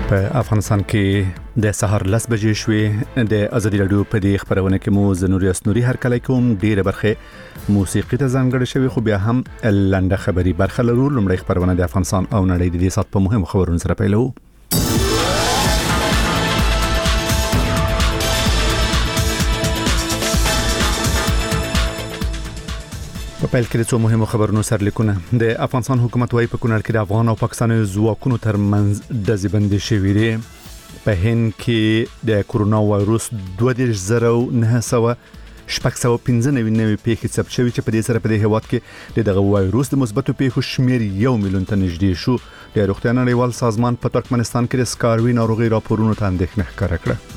په افغانستان کې د سهار 10 بجې شوې د ازادي رادیو په دې خبرونه کې مو زنوري اسنوري هر کله کوم ډیره برخه موسیقي ته ځانګړې شوی خو بیا هم لنډه خبري برخه لرو. لومړی خبرونه د افغانستان او نړۍ د دې سات په مهمو خبرونو سره پیلو. په پیل کې د څو مهمو خبرونو سرلیکونه. د افغانستان حکومت وايي په کونړ کې د افغان او پاکستاني ځواکونو ترمنځ ډزبندي شوې ده. په هند کې د کورونا وایروس 2915 نوې پیښې ثبت شوې چې په دې سره په دې هیواد کې دغه وایروس د مثبتو پیښو شمیر 1 میلیون ته نږدې شو. د روغتیا نړیوال سازمان په ترکمنستان کې د سکاروي ناروغي راپورونو ته اندېښنه ښکاره کړه.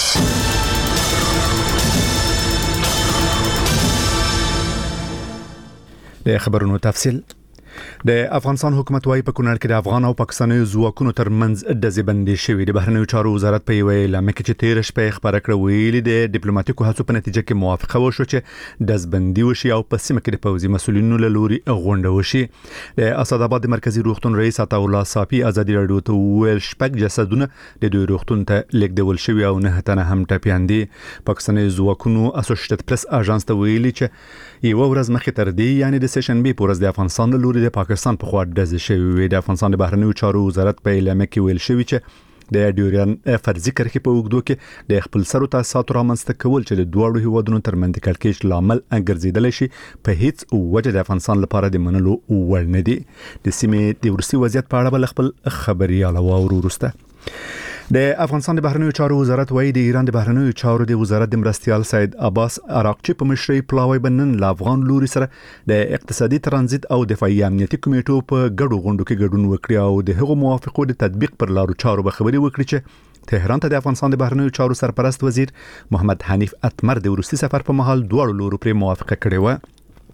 د خبرونو تفصیل. د افغانستان حکومت وايي په کونړ کې د افغان او پاکستاني ځواکونو ترمنځ ډزبندي شوې. د بهرنیو چارو وزارت په یوه اعلامیه کې چې 13 شپې خبره کړې ویلي د ډیپلوماټیکو هڅو په نتیجه کې موافقه وشو چې ډزبندي وشي او په سیمه کې د پوځي مسولینو له لوري غونډه وشي. د اسد آباد مرکزی روغتون رئیس عطا الله صافي ازادي رادیو ته ویل شپږ جسدونه د دوی روغتون ته لیږدول شوی او نه تنه هم ټپيان دي. پاکستاني ځواکونو اسوسییټډ پریس اژانس ته ویلي چې یو ورځ مخکې تر دې یعنی د سشنبه پورز د افغانستان له لوري د پاکستان په خوا ډزې شوې. د افغانستان د بهرنیو چارو وزارت په اعلامیه کې ویل شوی چې د ډیورین فرضي کرښې په وګړو کې د خپل سرو تاسو رامنځته کول چې د دوه هیوادونو ترمنځ کړکېچ لامل ګرځیدل شي په هیڅ وجه د افغانستان لپاره د منلو وړ نه دي. د سیمې د ورسي وضعیت په اړه بل خپل خبريال او ورسته. د افغانستان د بهرنیو چارو وزارت وايي د ایران د بهرنیو چارو د وزارت د مرستيال سید عباس عراقچي په مشرۍ پلاوی بنن له افغان لوري سره د اقتصادي ترانزیت او دفاعي امنیتي کمیټو په ګډو غونډو کې ګډون وکړي او د هغو موافقو د تطبیق پر لارو چارو به خبري وکړي چې تهران ته د افغانستان د بهرنیو چارو سرپرست وزیر محمد حنیف اتمر د ورسي سفر په مهال دوه لورو پر موافقه کړې و.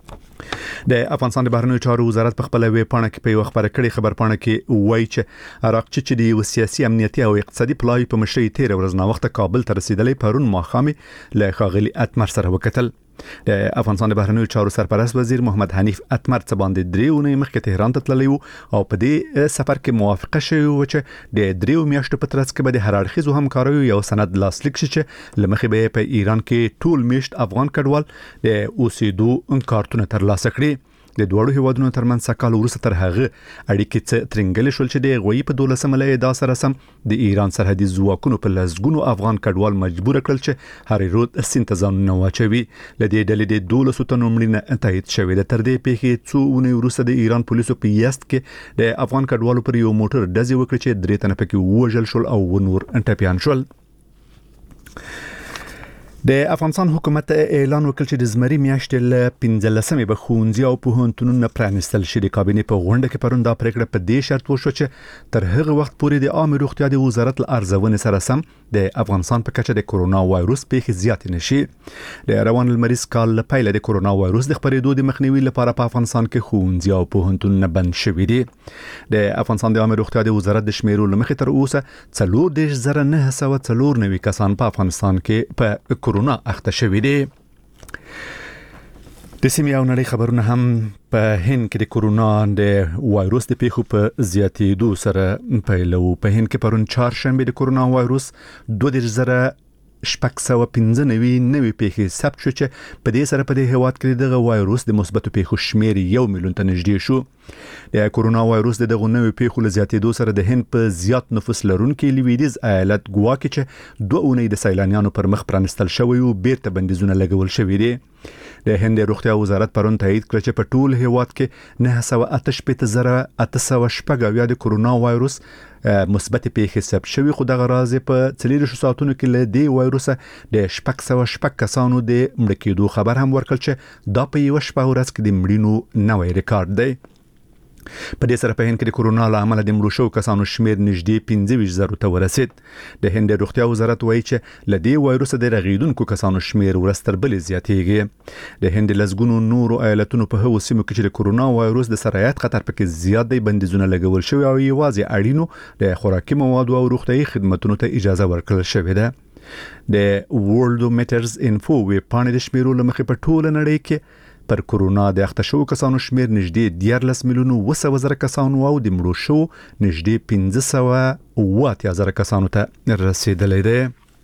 د افغانستان د بهرنیو چارو وزارت په خپل ویب پاڼه کې په یو خبره کړي خبر پاڼه کې وایي چې عراقچي چې د سیاسي امنیتي او اقتصادي پلای په مشرۍ 13 ورځې نه وخت کابل ته رسیدلې پرون ماخامي له ښاغلي اتمر سره وکتل. د افغانستان د بهرنیو چارو سرپرست وزیر محمد حنیف اتمر څه باندې 3 ونې مخکې تهران ته تللی وو او په دې سفر کې موافقه شوې و چې د 3 میاشتو په ترڅ کې به د هر اړخیزو همکاریو یو سند لاسلیک شي چې لمخې به په ایران کې ټول میشت افغان کډوال د اوسېدو کارتونه ترلاسه کړي. د دوه هیوادونو ترمنځ سکهال ورسته تر هغه اړیکې څه ترنګل شول چې د غوي په 12 ملې دا سره سم د ایران سرحدي ځواکونو په لزګونو افغان کډوال مجبور کړل چې هر رود سنتزان نو واچوي. لدې ډلې د 12 تنو مړینه تایید شوې ده. تر دې پیښې څو ونې ورسته د ایران پولیسو په یست کې د افغان کډوالو پر یو موټر ډزې وکړي چې 3 تنه پکې وژل شول او ونور ټپيان شول. د افغانستان حکومت اعلان وکړ چې د زمري میاشتې له 15مې به ښوونځي او پوهنتونونه پرانیستل شي. د کابینې په غونډه کې پرون دا پریکړه په دې شرط وشو چې تر هغه وخت پورې د عامه روغتیا د وزارت له ارزونې سره سم د افغانستان په کچه د کورونا وایروس پیښې زیات نشي. د روان المریض کال له پیله د کورونا وایروس د خپرېدو د مخنیوي لپاره په افغانستان کې ښوونځي او پوهنتونونه بند شوي دي. د افغانستان د عامه روغتیا د وزارت د شمیرو لمخې تر اوسه 4,994 کسان په افغانستان کې په کورونا اخته شوی دي. د سیمې او نړۍ خبرونه هم په هند کې د کورونا د وایروس د پیښو په زیاتېدو سره پیلو. په هند کې پرون چهارشنبه د کورونا وایروس 2615 نوې پیښې ثبت شو چې په دې سره په دې هیواد کې دغه وایروس د مثبتو پیښو شمیر 1 میلیون ته نږدې شو. د کورونا وایروس دغه نوې پیښو له زیاتېدو سره د هند په زیات نفوس لرونکي لویدیز ایالت ګوا کې چې 2 اونۍ د سیلانیانو پر مخ پرانستل شوی او بیرته بندیزونه لګول شوی دي. د هند روغتیا وزارت پرون تایید کړ چې په ټول هیواد کې 988,800 د کورونا وایروس مثبت پیښې ثبت شوی خو دغه راز په 4 ساعتونو کې له دې وایروسه د 600 کسانو د مړ کېدو خبر هم ورکړ چې دا په یو شپه ورځ کې د مړینو نوې ریکارډ دی. په دې سره په هند کې د کورونا له امله د مړو شو کسانو شمیر نږدې 15,000 ته ورسید. د هند روغتیا وزارت وایي چې له دې وایروس د رغیدونکو کسانو شمیر ورستر بل زیاتېږي. د هند لزګونو نورو ایالتونو په هغو سیمو کې چې د کورونا وایروس د سرایت خطر پکې زیات دی بندیزونه لګول شوی او یوازې اړینو د خوراکي موادو او روغتیايي خدماتو ته اجازه ورکړل شوې ده. د ورلد میټرز انفو ویب پاڼې د شمیرو لمخې په ټوله نړۍ کې پر کورونا د اخته شو کسانو شمیر نږدې 14 میلیون 200,000 کسانو او د مړو شو نږدې 15,000 کسانو ته رسیدلی دی.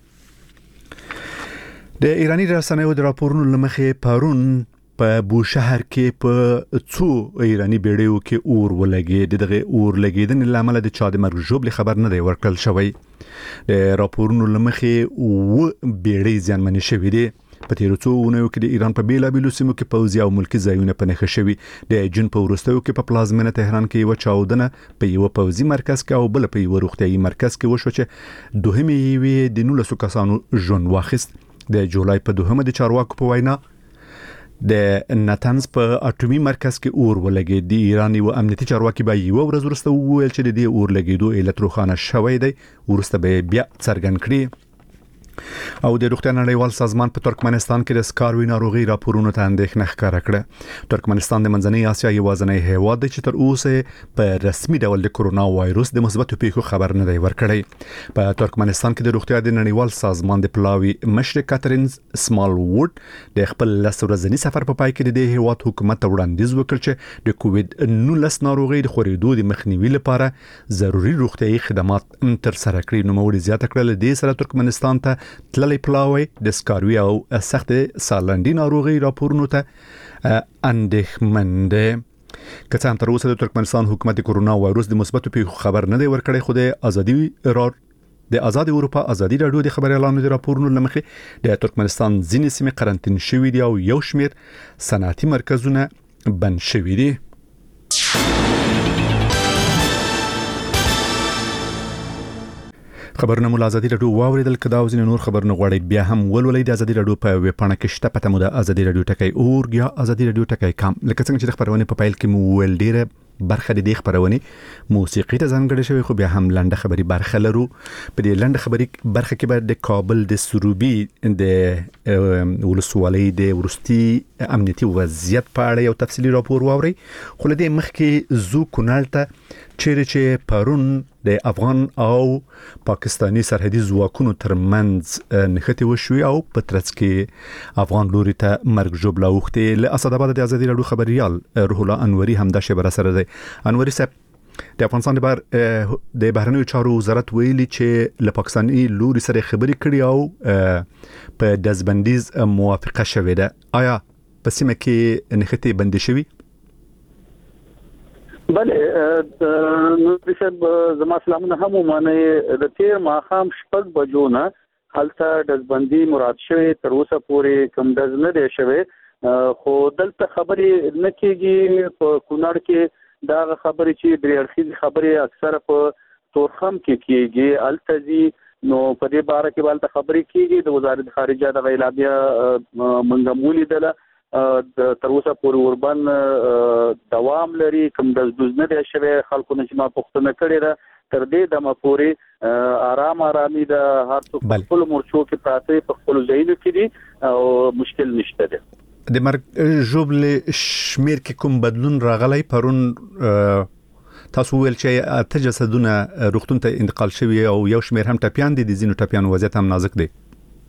د ایرانی رسنیو د راپورونو لمخې پرون په بوشهر کې په څو ایرانی بیړیو کې اور ولګید. دغه اور لګیدنې لامل د چا د مرګ ژوبل خبر نه دی ورکړل شوی. د راپورونو لمخې و بیړی ځانمنې شوې دي. په تیرو څو ونیو کې د ایران په بیلابیلو سیمو کې پوځي او ملکی ځایونه په نښه شوي. د جون په وروستیو کې په پلازمینه تهران کې یو چاودنه په یو پوځي مرکز کې او بل په یو روغتیايي مرکز کې وشو چې دوهمه یې د 19 کسانو ژوند واخیست. د جولای په دوهمه د چارواکو په وینا د نتنز په اټومي مرکز کې اور ولګید. د ایرانی و امنیتي چارواکي به یو ورځ وروسته وویل چې د دې اور لګیدو علت روښانه شوی دی. ورسته به بیا څرګند کړي. او د روغتیا نړیوال سازمان په ترکمنستان کې د سکاروي ناروغي راپورونو ته اندېښنه ښکاره کړه. ترکمنستان د منځنۍ اسیا یوازینی هیواد دی چې تر اوسه په رسمي ډول د کورونا وایروس د مثبتو پیښو خبر نه دی ورکړی. په ترکمنستان کې د روغتیا د نړیوال سازمان د پلاوي مشر کاترین سمال وود د خپل لسورځنی سفر په پای کې د هیواد حکومت وړاندیز وکړ چې د کووډ 19 ناروغي د خورېدو د مخنیوي لپاره ضروري روغتیايي خدمات تر سره کړي. نو موږ زیاته کړل د سره ترکمنستان ته تللی پلاوی د سکاروي او سخت سالندي ناروغي راپورونو ته اندېښمن دی. که څه هم تر اوسه د ترکمنستان حکومت د کورونا وایروس د مثبتو پیښو خبر نه دی ورکړی، خو د آزاد اروپا ازادي رادیو د خبريالانو د راپورونو لمخې د ترکمنستان ځینې سیمې قرنطین شوې دي او یو شمېر صنعتي مرکزونه بند شوي دي. خبرونه مو ازادي رادیو واوریدل. کدا وزین نور خبرونه غواړي بیا هم ولولئ د ازادي رادیو په ویب پاڼه کې شته. پته مو د ازادي رادیو ټکی اورګ یا ازادي رادیو ټکی کام. لکه څنګه چې د خبرونه په پایل کې مو ول ډیره برخه د دې خبرونه موسیقي ته ځانګړې شوی، خو بیا هم لنډه خبري برخه لرو. په دې لنډه خبري برخه کې به د کابل د سروبي د ولسوالۍ د ورستي امنیتي وضعیت په اړه یو تفصیلی راپور واوري. خو له دې مخکې زو کونړ ته چې پرون د افغان او پاکستانی سرحدي ځواکونو ترمنځ نښتې وشوي او په ترڅ کې افغان لوري ته مرګ ژوبله اوښتې. له اسداباد د ازادي رادیو خبريال روح الله انوري هم د شبر سره دی. انوري صاحب، د افغانستان د بهرنیو چارو وزارت ویلي چې له پاکستاني لوري سره خبرې کړي او په دزبندیز موافقه شوې ده. آیا په سیمه کې نښتې بندي شوي؟ بله نو صاحب زما سلامونه هم ومنئ. د تیر ماښام 6 بجو نه هلته دزبندي مراد شوی، تر اوسه پورې کوم دز نه دی شوی. خو دلته خبرې نه کېږي. په کونړ کې دا خبرې چې درې اړخیزې خبرې اکثره په تورخم کې کېږي، هلته ځي. نو په دې باره کې هلته خبرې کېږي. د وزارت خارجه د اعلامیه موږ ولیدله. تر اوسه پورې وربن دوام لري، کوم د دوزنه دی شوی. خلکو نه چې ما پوښتنه کړې ده تر دې دمه پورې آرامي د هر څوک په خپل مورچو کې پراته په خپل ځایونو کې دي او مشکل نشته دی. د مرګ ژوبل شمیر کې کوم بدلون راغلی؟ پرون تاسو ویل چې اته جسدونه روغتون ته انتقال شوي او یو شمیر هم ټپیان دي. د ځینو ټپیانو وضعیت هم نازک دی.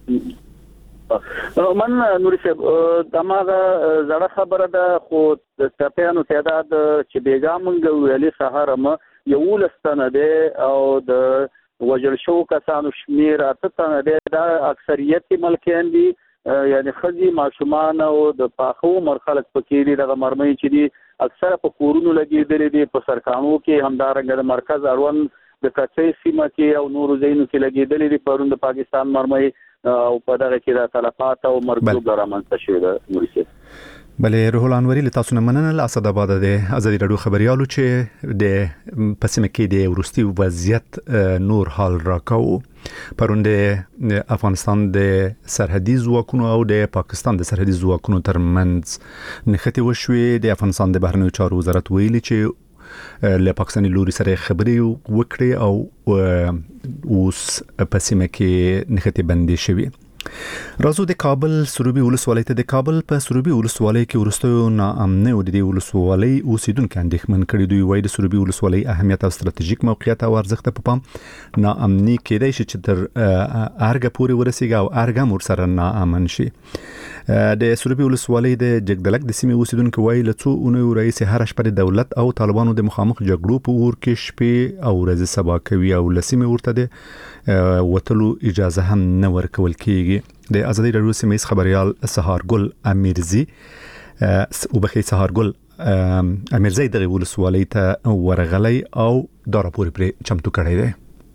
من نور صاحب دماغه زړه خبره ده، خو د ټپیانو تعداد چې بیګا مونږ ویلي سهار ما یو لستنه ده او د وجل شو کسانو شمیر اته تنه ده. دا اکثریت ملکیان دي، یعنی خزي ماشومان او د پاخو مرخلق پکې دي. د مرمۍ چې دي اکثره په کورونو لګیدلې دي، په سرکانو کې همدارنګه د مرکز اړوند د کچې سیمه کې او نورو ځایونو کې لګیدلې دي. پرون د پاکستان مرمۍ او په دغه کې د تلفات او مرګ رامنځته شوی ده. نورسي بلې روح الله انوري له تاسو نه مننه. له اسداباد د ازادي رادیو خبريالو چې د پسمه کې د ورستي وضعیت نور حال راکاو. پرون د افغانستان د سرحدي ځواکونو او د پاکستان د سرحدي ځواکونو ترمنځ نښتې وشوي. د افغانستان د بهرنیو چارو وزارت ویلي چې له پاکستاني لوري سره خبرې وکړي او اوس په سیمه کې نښتې بندي شوي. راځو د کابل سروبي ولسوالۍ ته. د کابل په سروبي ولسوالۍ کې ورستیو ناامنۍ او د دې ولسوالۍ اوسیدونکو اندېښمن کړي. دوی وایي د سروبي ولسوالۍ اهمیت او ستراتیژیک موقعیت او ارزښت په پام ناامنۍ کېدای شي چې تر ارګ پورې ورسیږي او ارګ هم ورسره ناامن شي. د سروبي ولسوالۍ د جګدلک د سیمې اوسیدونکو وایي له څو اونیو رئیس هر شپه د دولت او طالبانو د مخامخ جګړو په اور کې شپې او ورځې سبا کوي او له سیمې ورته د وتلو اجازه هم نه ورکول کیږي. د ازادي راډیو سیمې خبريال سهارګل امیرزي امیرزي د ولسوالۍ ته ورغلی او دا راپور پرې چمتو کړی دی.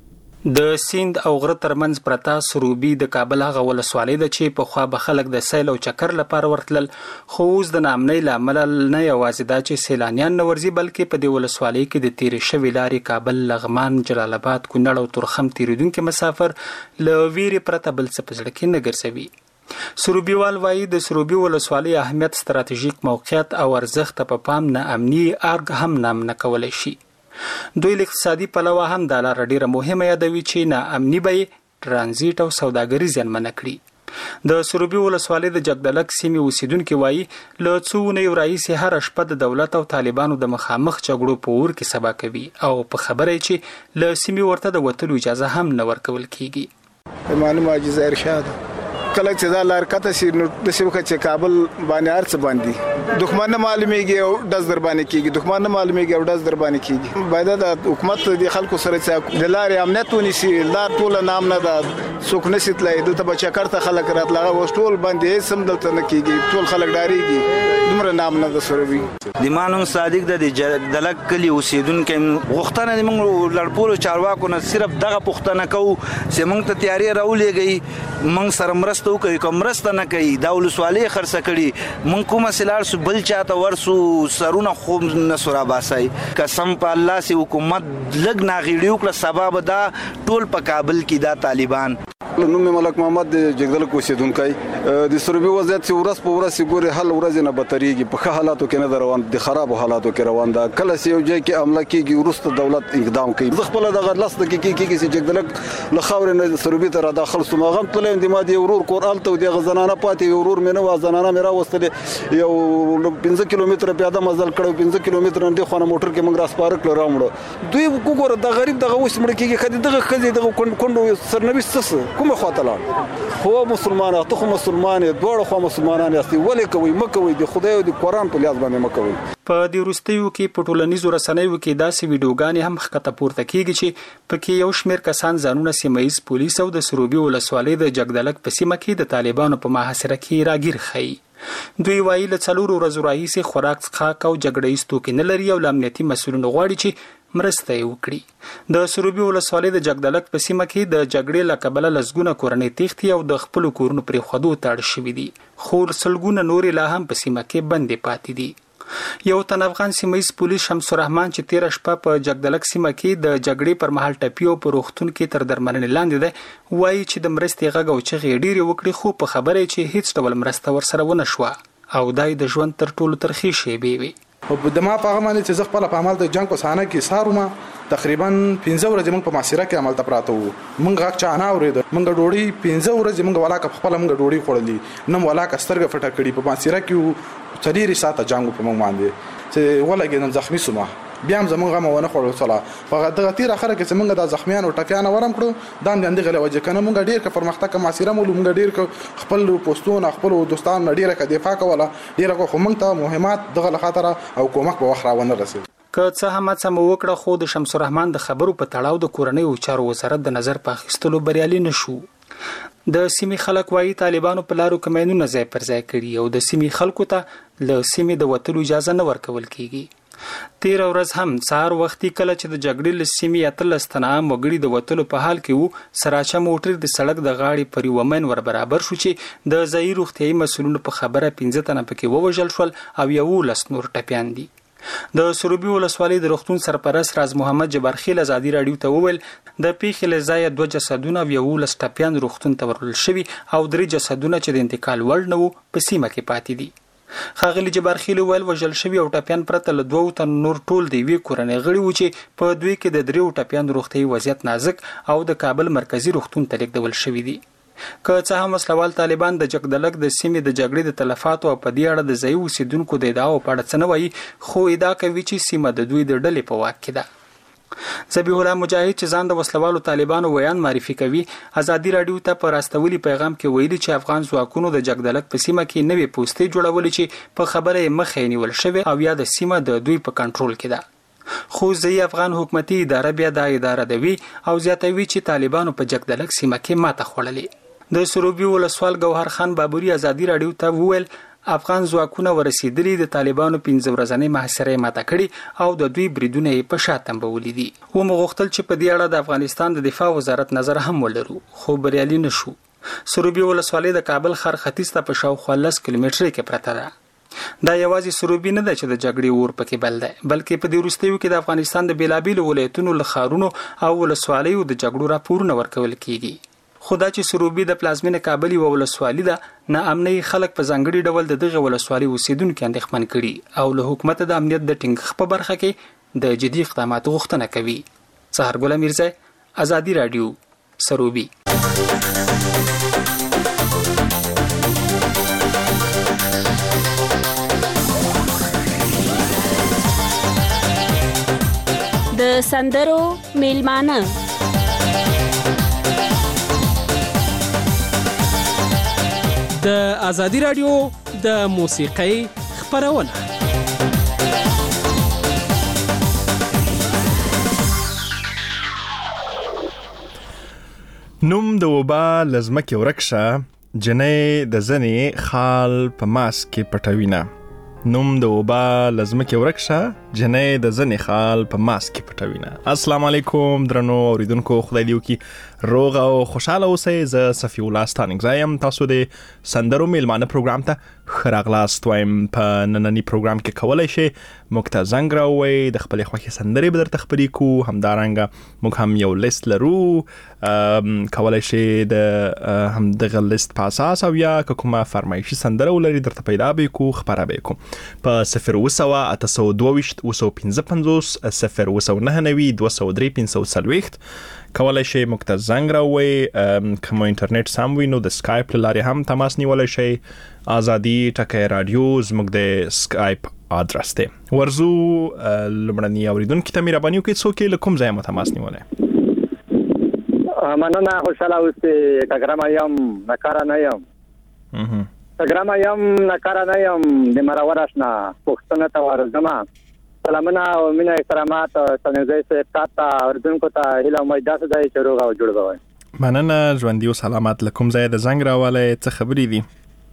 د سیند او غره ترمنځ پرتا سروبي د کابل هغه ولسوالۍ د چې په خوا به خلک د سیل او چکر لپاره ورتلل، خو اوس د نامنۍ لامل نه یوازې دا چې سیلانیان نه ورځي بلکې په دې ولسوالۍ کې د تیرې شوې لارې کابل، لغمان، جلال آباد، کونړ او تورخم تیریدونکو مسافر له ویرې پرته بل څه په زړه کې نه ګرځوي. سروبیوال وایي د سروبي ولسوالۍ اهمیت، ستراتیژیک موقعیت او ارزښت په پام نه امني ارګ هم نامنه کولی شي. دوی له اقتصادي پلوه هم د لار ډیره مهمه یادوي چې نه امني به ترانزیت او سوداګري زیانمنه کړي. د سروبي ولسوالۍ د جګدلک سیمې اوسیدونکو وایي له څو اونیو راهیسې هر شپه د دولت او طالبانو د مخامخ جګړو په اور کې سبا کوي او په خبره چې له سیمې ورته د وتلو اجازه هم نه ورکول کیږي. معلومه معجزه ارشاد کله چې دا لار کته شي نو د شوکه چې کابل باندې ارڅ باندې دښمن نه معلومیږي او داس در باندې کیږي، دښمن نه معلومیږي او داس در باندې کیږي. باید د حکومت د خلکو سره چې د لارې امنیت ونیسي، لار ټول نام نه ده څوک نشي تلای، دلته بچا کارته خلک راتلغه وشټول باندې سم دلته نه کیږي، ټول خلک ډاریږي، دومره نام نه ده سروي. د مانوم صادق د دلک کلی اوسیدونکو غوښتنه د موږ لړپولو چارواکو نه صرف دغه پوښتنه کوو چې موږ ته تیاری راولېږي، موږ سره مرسته وکړي، کوم مرسته نه کوي دا ولسوالۍ خرڅ کړي، موږ کومه سلار سو بل چاته ورسو سرونه خو نسورا باسي. قسم په الله سي حکومت لګ ناغيړیو کله سبب دا ټول په کابل کې دا طالبان. نوم ملک محمد جګدلک اوسیدونکی د سروبي وضعیت چې ورځ په ورځ ګوري حل ورځ نه بتريږي، په ښه حالاتو کې نه روان دي، خراب حالاتو کې روان ده. کله چې یو ځای کې عمله کیږي ورسته دولت اقدام کوي. زه خپل دغه لاس د کیږي چې جګدلک له خاورې نه سروبي ته را داخل سم غم تلم د ما دی ورور کور الته د غزنانه پاتې ورور مې نه وازنانه مې را وستل یو 15 کیلومتر پیاده مزل کړو، 15 کیلومتر نه خونه موټر کې موږ راسپار کړو راوړو. دوی وګوره د غریب دغه اوس مړ کیږي، خدي دغه خزي دغه کندو سرنوي سس کومه خاطلان خو مسلمان ته خو مسلمان دوړ خو مسلمانان یاستي ولې کوي مکوي د خدای او د قران په لیاز باندې مکوي. په دې وروستیو کې په ټولنیزو رسنیو کې داسې ویډیوګانې هم ښکته پورته کیږي چې پکې یو شمېر کسان ځانونه سیمه‌ییز پولیس او د سروبي ولسوالۍ د جګدلک په سیمه کې د طالبانو په محاصره کې راګیر ښیي. دوی وایي له 4 ورځو راهیسې خوراک څښاک او جګړه ایز توکي نه لري او له امنیتي مسؤلینو غواړي چې مرسته یې وکړي. د سروبي ولسوالۍ د جګدلک په سیمه کې د جګړې له کبله لسګونه کورنۍ تښتي او د خپلو کورونو پرېښودو ته اړ شوي دي، خو سلګونه نورې لا هم په سیمه کې بندې پاتې دي. یو تن افغان سیمه‌ییز پولیس شمس الرحمن چې تیر شپه په جګدلک سیمه کې د جګړې پر مهال ټپي او په روغتون کې تر درملنې لاندې ده، وایي چې د مرستې غږ او چغې ډېرې وکړي، خو په خبره چې هیڅ ډول مرسته ورسره ونه شوه او دای د ژوند تر ټولو ترخې شیبې وي. د ما په هغه باندې چې زه خپل په عمل د جنگ په سانه کې سارومه تقریبا 15 ورځې موږ په معاصره کې عمل ته پراته وو. موږ غاښ چا نه اورید، موږ ډوډۍ 15 ورځې موږ ولاکه خپل موږ ډوډۍ خوړلې، نم ولاکه سترګه فټه کړې. په معاصره کې 4 ساعته جنگ په موږ باندې چې ولګېدم زخمی سومه، بیا هم زمونږ غم ونه خوړل صلا په دغه تیر اخره کې چې موږ د زخمیان او ټپیان ورم کړو دا هم دغه وجه کنه موږ ډیر ک پرمختګ کوم معاصره موږ ډیر خپل پوسټونه خپل دوستان ډیر ک دفاع کوله، ډیر کو موږ ته مهمات دغه خاطر او کومک په وخت راونه رسید. که څه هم څه وکړه خو د شمس الرحمن د خبرو په تړاو د کورنۍ او چارو وزارت د نظر په اخیستلو بریالي نشو. د سیمې خلک وایي طالبانو په لارو کمینونه ځای پر ځای کړي او د سیمې خلکو ته له سیمې د وتلو اجازه نه ورکول کیږي. تیر ورځ هم سهار وختي کله چې د جګړې له سیمې 13 تنه وګړي د وتلو په حال کې وو، سراچه موټر د سړک د غاړې پر یوه مین ور برابر شو چې د ځایي روغتیایي مسؤلینو په خبره 15 تنه پکې ووژل شول او 11 نور ټپیان دي. د سروبي ولسوالۍ د روغتون سرپرست راز محمد جبارخیل ازادي راډیو ته وویل د پیښې له ځایه 2 جسدونه او 11 ټپیان روغتون ته ورول شوي او 3 جسدونه چې د انتقال وړ نه وو په سیمه کې پاتې دي. ښاغلي جبارخیل ویل وژل شوي او ټپیان پرته له 2 تن نور ټول د یوې کورنۍ غړي وو چې په دوی کې د 3 ټپیان روغتیایي وضعیت نازک او د کابل مرکزی روغتون ته لیږدول شوي دي. که څه هم وسلوال طالبان د جګدلک د سیمې د جګړې د تلفاتو او په دې اړه د ځایي اوسیدونکو د ادعاو په اړه څه نه وایي، خو ادعا کوي چې سیمه د دوی د ډلې په واک کې ده. ذبیح الله مجاهد چې ځان د وسلوالو طالبانو ویان معرفي کوي ازادي رادیو ته په راستولي پیغام کې ویلي چې افغان ځواکونو د جګدلک په سیمه کې نوې پوسټې جوړولې چې په خبره مخې نیول شوی او یا د سیمه د دوی په کنټرول کې ده خو ځي افغان حکومتي اداره بیا د اداره دوی او زیاتوي چې طالبانو په جګدلک سیمه کې ماته خوړلې د سروبي ولسوال ګوهر خان بابوري ازادي رادیو ته وویل افغان ځواکونه ورسېدلي د طالبانو 15 ورځې محاصره ماته کړي او د دوی بریدونه په شاتم بولې دي و مغختل چې په دې اړه د افغانستان د دفاع وزارت نظر هم ولرو خو بریالي نشو سروبي ولسوالۍ د کابل ښار ختیځ ته په شاوخوا 10 کیلومتره کې پرته ده دا یوازې سروبي نه ده چې د جګړې اور پکې بل ده بلکې په دې وروستیو کې د افغانستان د بیلابیلو ولایتونو له ښارونو او ولسوالیو د جګړو راپورونه ورکول کیږي خدا چې سروبي د پلازمینه کابل یو ولسوالۍ ده نه امني خلک په ځانګړي ډول دغه ولسوالۍ اوسیدونکو اندېښمن کړي او له حکومت د امنیت د ټینګښت په برخه کې د جدي اقداماتو غوښتنه کوي سحر ګل میرزا ازادي رادیو سروبي د سندرو میلمانه د ازادي رادیو د موسیقۍ خبرونه نوم د وبا لزمکه ورکشه جنې د زنې خال په ماسک کې پټوینه نوم د وبا لزمکه ورکشه جنې د زنې خال په ماسک کې پټوینه السلام علیکم درنو اوریدونکو خدای دې وکړي روغ او خوشاله اوسئ زه صفی الله ستانګزایم تاسو د سندرو میلمانه پروګرام ته خراغلاست وایم په نننی پروګرام کې کولای شئ موږ ته زنګ راووئ د خپلې خوښې سندرې به درته خپرې کړو همدارنګه موږ هم یو لیست لرو کولای شئ د همدغه لیست په اساس او یا که کومه فرمایشي سندره ولري درته پیدا به کړو خپره به کړو په 020-822-015-009-203-540 کولای شئ موږ ته زنګ راووئ کوم انټرنیټ سم وي نو د سکایپ له لارې هم تماس نیولی شئ ازادي ټکی رادیو زموږ د سکایپ آدرس دی ورزو لومړني اوریدونکي ته مهرباني وکړئ څوک یې له کوم ځایه مو تماس نیولی مننه خوشحاله اوسئ کګرامه یم نکاره نه یم کګرامه یم نکاره نه یم د مرور اشنا پښتنه ته ورځم سلامونه او مینه احترامات څنګه زه تاسو اوریدونکو ته هیله امید ده چې روغ او جوړ به وي مننه ژوندي او سلامات لکم ځای د زنګ راواله څه خبرې دي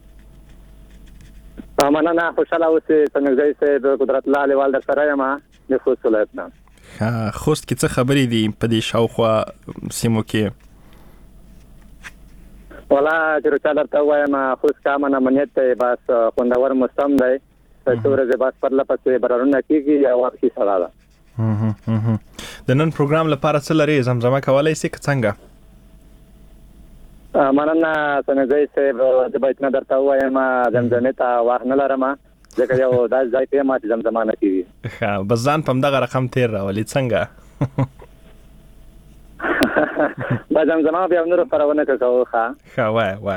مننه خوشاله اوسئ څنګه زه قدرت الله لیوال در سره یم د خوست ولایت نه خوست کې څه خبرې دي په دې شاوخوا سیمو کې ولا چې رچا درته وایم خوست کا من امنیت ته بس خوندور موسم دی څو ورځې بعد پر لپسې برارونه کیږي او واقعي سره ده د نن پروګرام لپاره څه لري زمزمه کولای شئ څنګه مننه څنګه چې د بیت نه درته وایم زمزمه ته واه نه لرم ځکه یو داس ځای ته ما زمزمه نه کیږي ښه بس ځان په دغه رقم تیر راولي څنګه با زمزمه بیا نور پرونه کوو ښه وای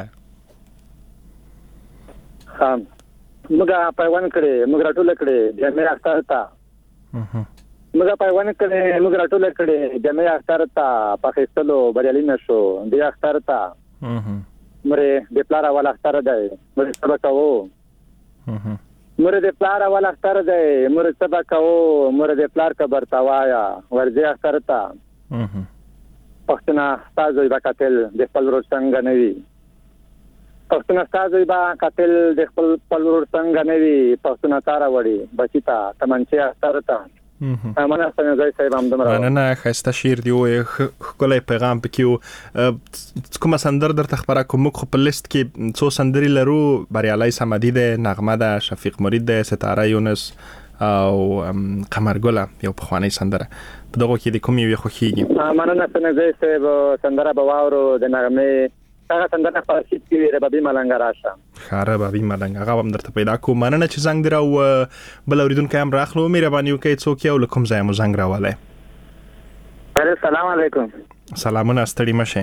خام موږ پیوان کړي موږ راټول کړي د مې اختر ته موږ پیوان کړي موږ راټول کړي د مې اختر ته پاکستانو بریالي نشو د اختر ته مره د پلار اول اختر دی مره سبا کوو مره د پلار اول اختر دی مره سبا کوو مره د پلار کبر توایا ورځي اختر ته پښتنه تاسو یې وکټل د خپل ورور څنګه نوي پښتنه تاسو یې وکټل د خپل ورور څنګه نوي پښتنه تارا وړي بچیتا تمنچه اختر ته مننه څنګه صاحب همدمره مننه خسته شیر دی او کله پیغام پکيو کومه سندر درته خبره کوم خو په لیست کې څو سندري لرو بریالي سمدي ده نغمه ده شفیق مرید ده ستاره یونس او قمر ګل یو په خواني سندره په دغه کې د کوم یو خوخيږي مننه څنګه صاحب سندره بواورو د نغمه هغه سندره فارسی کې ربابي ملنګ راشه ربابي ملنګ هغه هم درته پیدا کوم مننه چې زنګ درو بل اوریدونکو هم راخلو مهرباني وکړئ څوک یو لکم ځای مو زنګ راواله السلام علیکم سلامونه ستړي مشه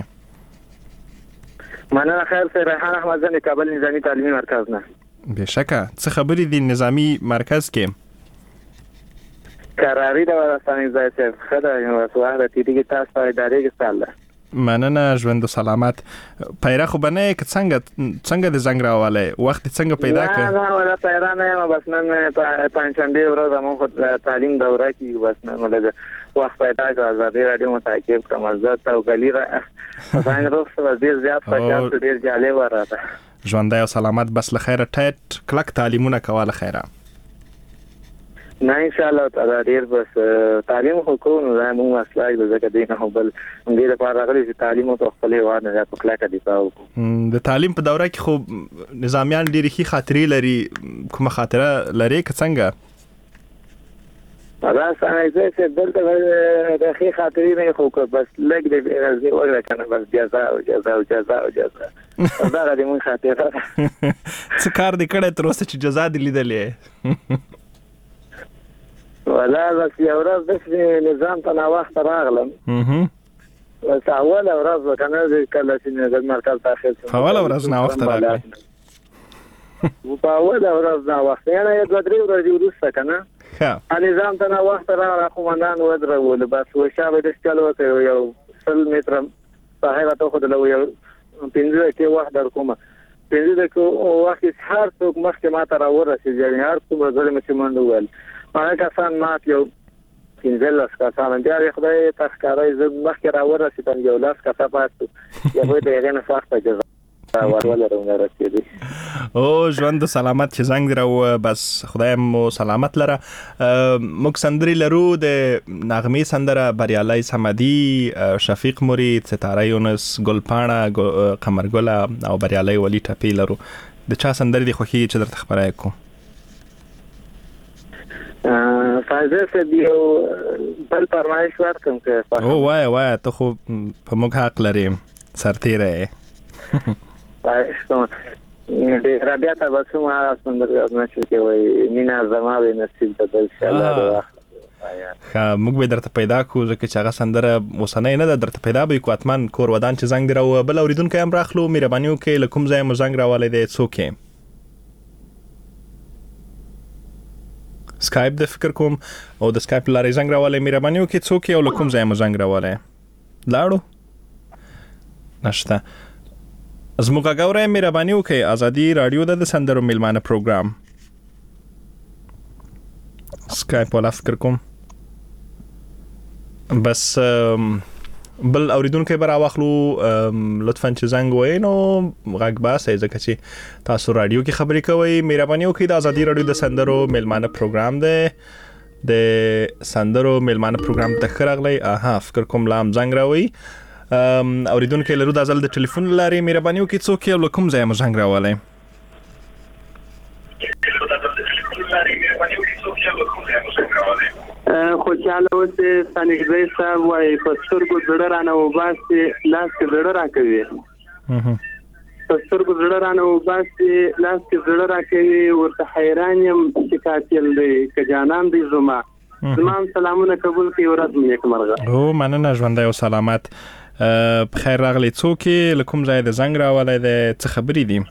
مننه خیر سره ریحان احمد زنی کابل نظامی تعلیمي مرکز نه بشکه څه خبرې دي نظامی مرکز کې قراری دا ورستانی ځای چې خدای نو سواره تیږي تاسو په ادارې کې ستاله مننه ژوند سلامت پیره خو بنه ک څنګه د زنګ راواله وخت څنګه پیدا کړ نه ولا پیره نه بس نن پنځشنبه ورځ موږ تعلیم دوره کې بس نن ولګ وخت پیدا کړ آزادي رادیو متعقب کوم عزت او غلیره څنګه روح وزیر زیات پچاس ډیر جالب وراته ژوند او سلامت بس لخيره ټټ کلک تعلیمونه کوله خیره نه ان شاء الله تعالی ډیر بس تعلیم خو کوو نو موږ مسلک د زکه دینه هو بل موږ لپاره راغلي چې تعلیم او خپل وانه یا په کلاکه دی پاو د تعلیم په دوره کې خو نظامیان ډیره خي خاطرې لري کومه خاطره لري که څنګه دا څنګه چې دلته د خي خاطرې نه خو بس لګ دې ورځي ولا کنه بس جزاء او جزاء او جزاء او جزاء دا غوډه مون خاطره څه کار دې کړه تر اوسه چې جزاء دې لیدلې ولا بس یو ورځ د نظام په وخت راغلم بس اول ورځ کنه کله چې د مرکز داخل اول ورځ نه وخت راغلی په اول ورځ نه وخت یعنی د درې ورځې وروسته کنه نظام ته وخت راغلی قومندان ودرول بس وشابه د چلو ته یو 100 متر صاحب ته خو د یو 15 کې وخت در کومه 15 کې وخت هر څوک مخکې ما ته راورسېږي یعنی هر څوک ظلم چې منډه ویل ما کسان مات یو 15 کسان بیا خدای تخکارای زه مخکې راورسېدم یو لاس کسه پاتې یو د هغه نه سخته جزا ورول راوړل او ژوند سلامت چې زنګ راو بس خدای مو سلامت لره موږ سندري لرو د نغمه سندره بریالي سمدي شفیق مرید ستاره یونس ګلپاڼه قمرګله او بریالي ولی ټپی لرو د چا سندري د خوخي چې درته خبره کو فایده سے دیو بل فرمایش ورکم که او وای ته خو په موږ حق لري سرتیره فایش کوم د رابطه تاسو ما سندره نشو کې وای مینا زما به نصیب ته ان شاء الله موږ به درته پیدا کو ځکه چې هغه سندره وسنۍ نه درته پیدا به کو اتمن کور ودان چې زنګ درو بل اوریدونکو هم راخلو مهرباني وکړئ لکم ځای مو زنګ راواله دی څوک سکایپ د فکر کوم او د سکایپ لارې زنګ راواله مهرباني وکړئ څوک او لکم ځای مو زنګ راواله لاړو نشته زموږ غوړې مهرباني وکړئ ازادي رادیو د سندرو میلمانه پروګرام سکایپ ولا فکر کوم بس بل اوریدونکو به راوخلو لطفاً چې زنګ وای نو غږ باسه ځکه چې تاسو رادیو کې خبرې کوئ مهرباني وکړئ د ازادي رادیو د سندرو میلمانه پروګرام دی د سندرو میلمانه پروګرام ته راغلی فکر کوم لام زنګ راوي اوریدونکو لرو د ازل د ټلیفون لارې مهرباني وکړئ څوک یو لکم ځای مو زنګ راولای خوشاله اوسه سانګزي صاحب وای په سترګو زړه رانه وباسي لاس کې زړه راکوي په سترګو زړه رانه وباسي لاس کې زړه راکوي ورته حیران يم چې قاتل دی ک جانان دی زما سلامونه قبول کړئ ورځ مې یک مرغه او مننه ژوند او سلامت بخیر راغلی څوک لکم ځای د زنګ راولای د څه خبرې دي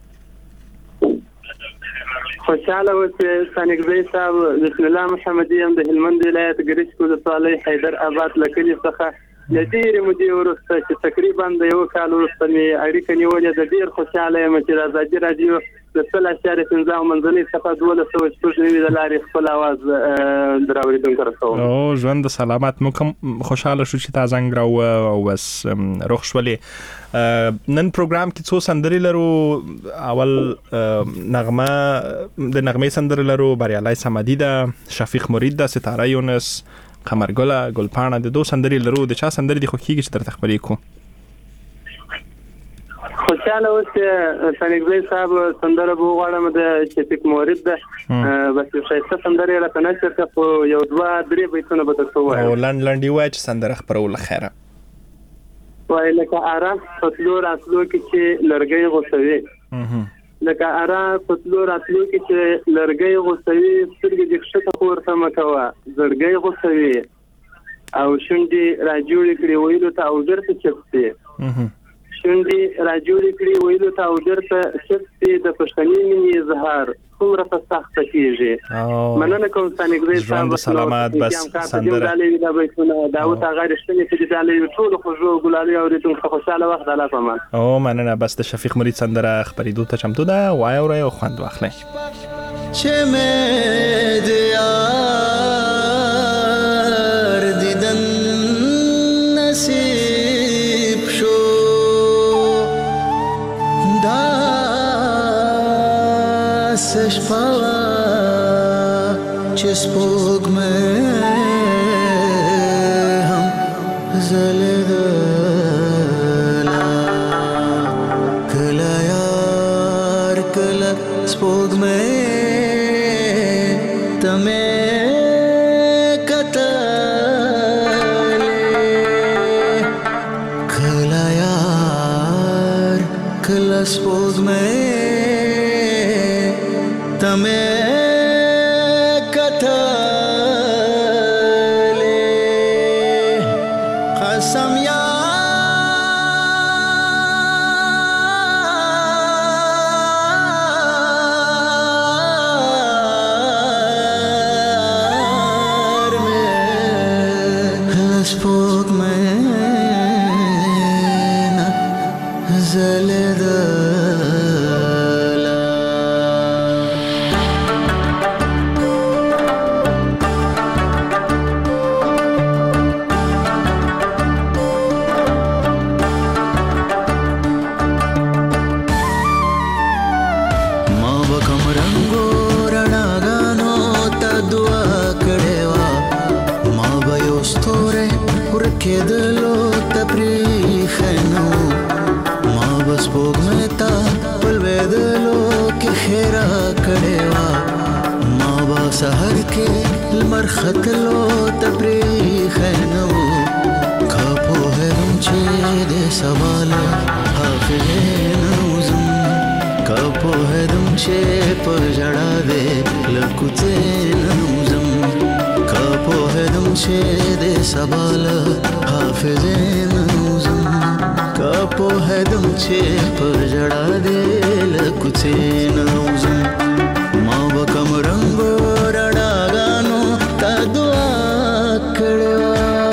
خوشاله اوسه سانګزي صاحب بسم الله محمدي هم د هلمند ولایت ګریش کول صالح حیدر آباد لکلی څخه لدیر مدیر ورسته چې تقریبا د یو کال وروسته مې اړیکه نیولې د ډیر خوشاله یم چې ازادي رادیو د 3.15 منځنۍ صفحه 1290 د لارې خپل आवाज دراوړیدونکو راځو او ژوند سلامت مو خوشاله شو چې تاسو څنګه راو او بس روخ شولې نن پروګرام کې څو سندري لرو اول نغمه د نغمه سندري لرو بریالي سمدي دا شفیق مرید دا ستاره یونس قمرګله ګلپاڼه د دوه سندري لرو د چا سندري د خوکیږي چې درته خبرې کو خوشاله اوسه سانګزي صاحب سندره بو غواړم د شفیق مرید ده بس څه سندري راته نشته په یو 2-3 بیتونه به تاسو وایي او لنډي وای چې سندره خبرول خیره وای لکه آرام فصلو راتلو کې چې لرګي غوسوي لکه آرام فصلو راتلو کې چې لرګي غوسوي سترګې د ښکته پورته مکوه زړګي غوسوي او شونډې راجوړې کړې ویلو ته او درته چپسي شونډې راجوړې کړي ویلو ته او درته شپې د پښتني مینې اظهار څومره په سخته کېږي. مننه کوم ستانګزی صاحب سلامات بس سندره دا بیتونه دا اوس هغه رښتینې چې د ډالۍ ټول خوږو ګلالي اوریدونکو خوشاله وخت الله پامان. او مننه بس د شفیق مرید سندره خبرېدو ته چمتو ده وای اورئ او خوند واخلئ. چې مې د یار دیدن نصیب شو داس شپه چې سپوږمۍ هم ځلېدله کله یار کله سپوږمۍ ته مې کتلې کله یار کله سپوږمۍ ته مې کتلې قسم کېدلو ته پرېښنو ما به سپوږمۍ ته په لوېدلو کې ښېرا کړې وه ما به سحر کې لمر ختلو ته پرېښنو که پوهېدم چې د سبا له حافظې نه وځم که پوهېدم چې په ژړا دې له کوڅې نه وځم که پوهېدم چې د سبا له حافظې نه وځم که پوهېدم چې په ژړا دې له کوڅې نه وځم ما به کم رنګو رڼاګانو ته دعا کړې وه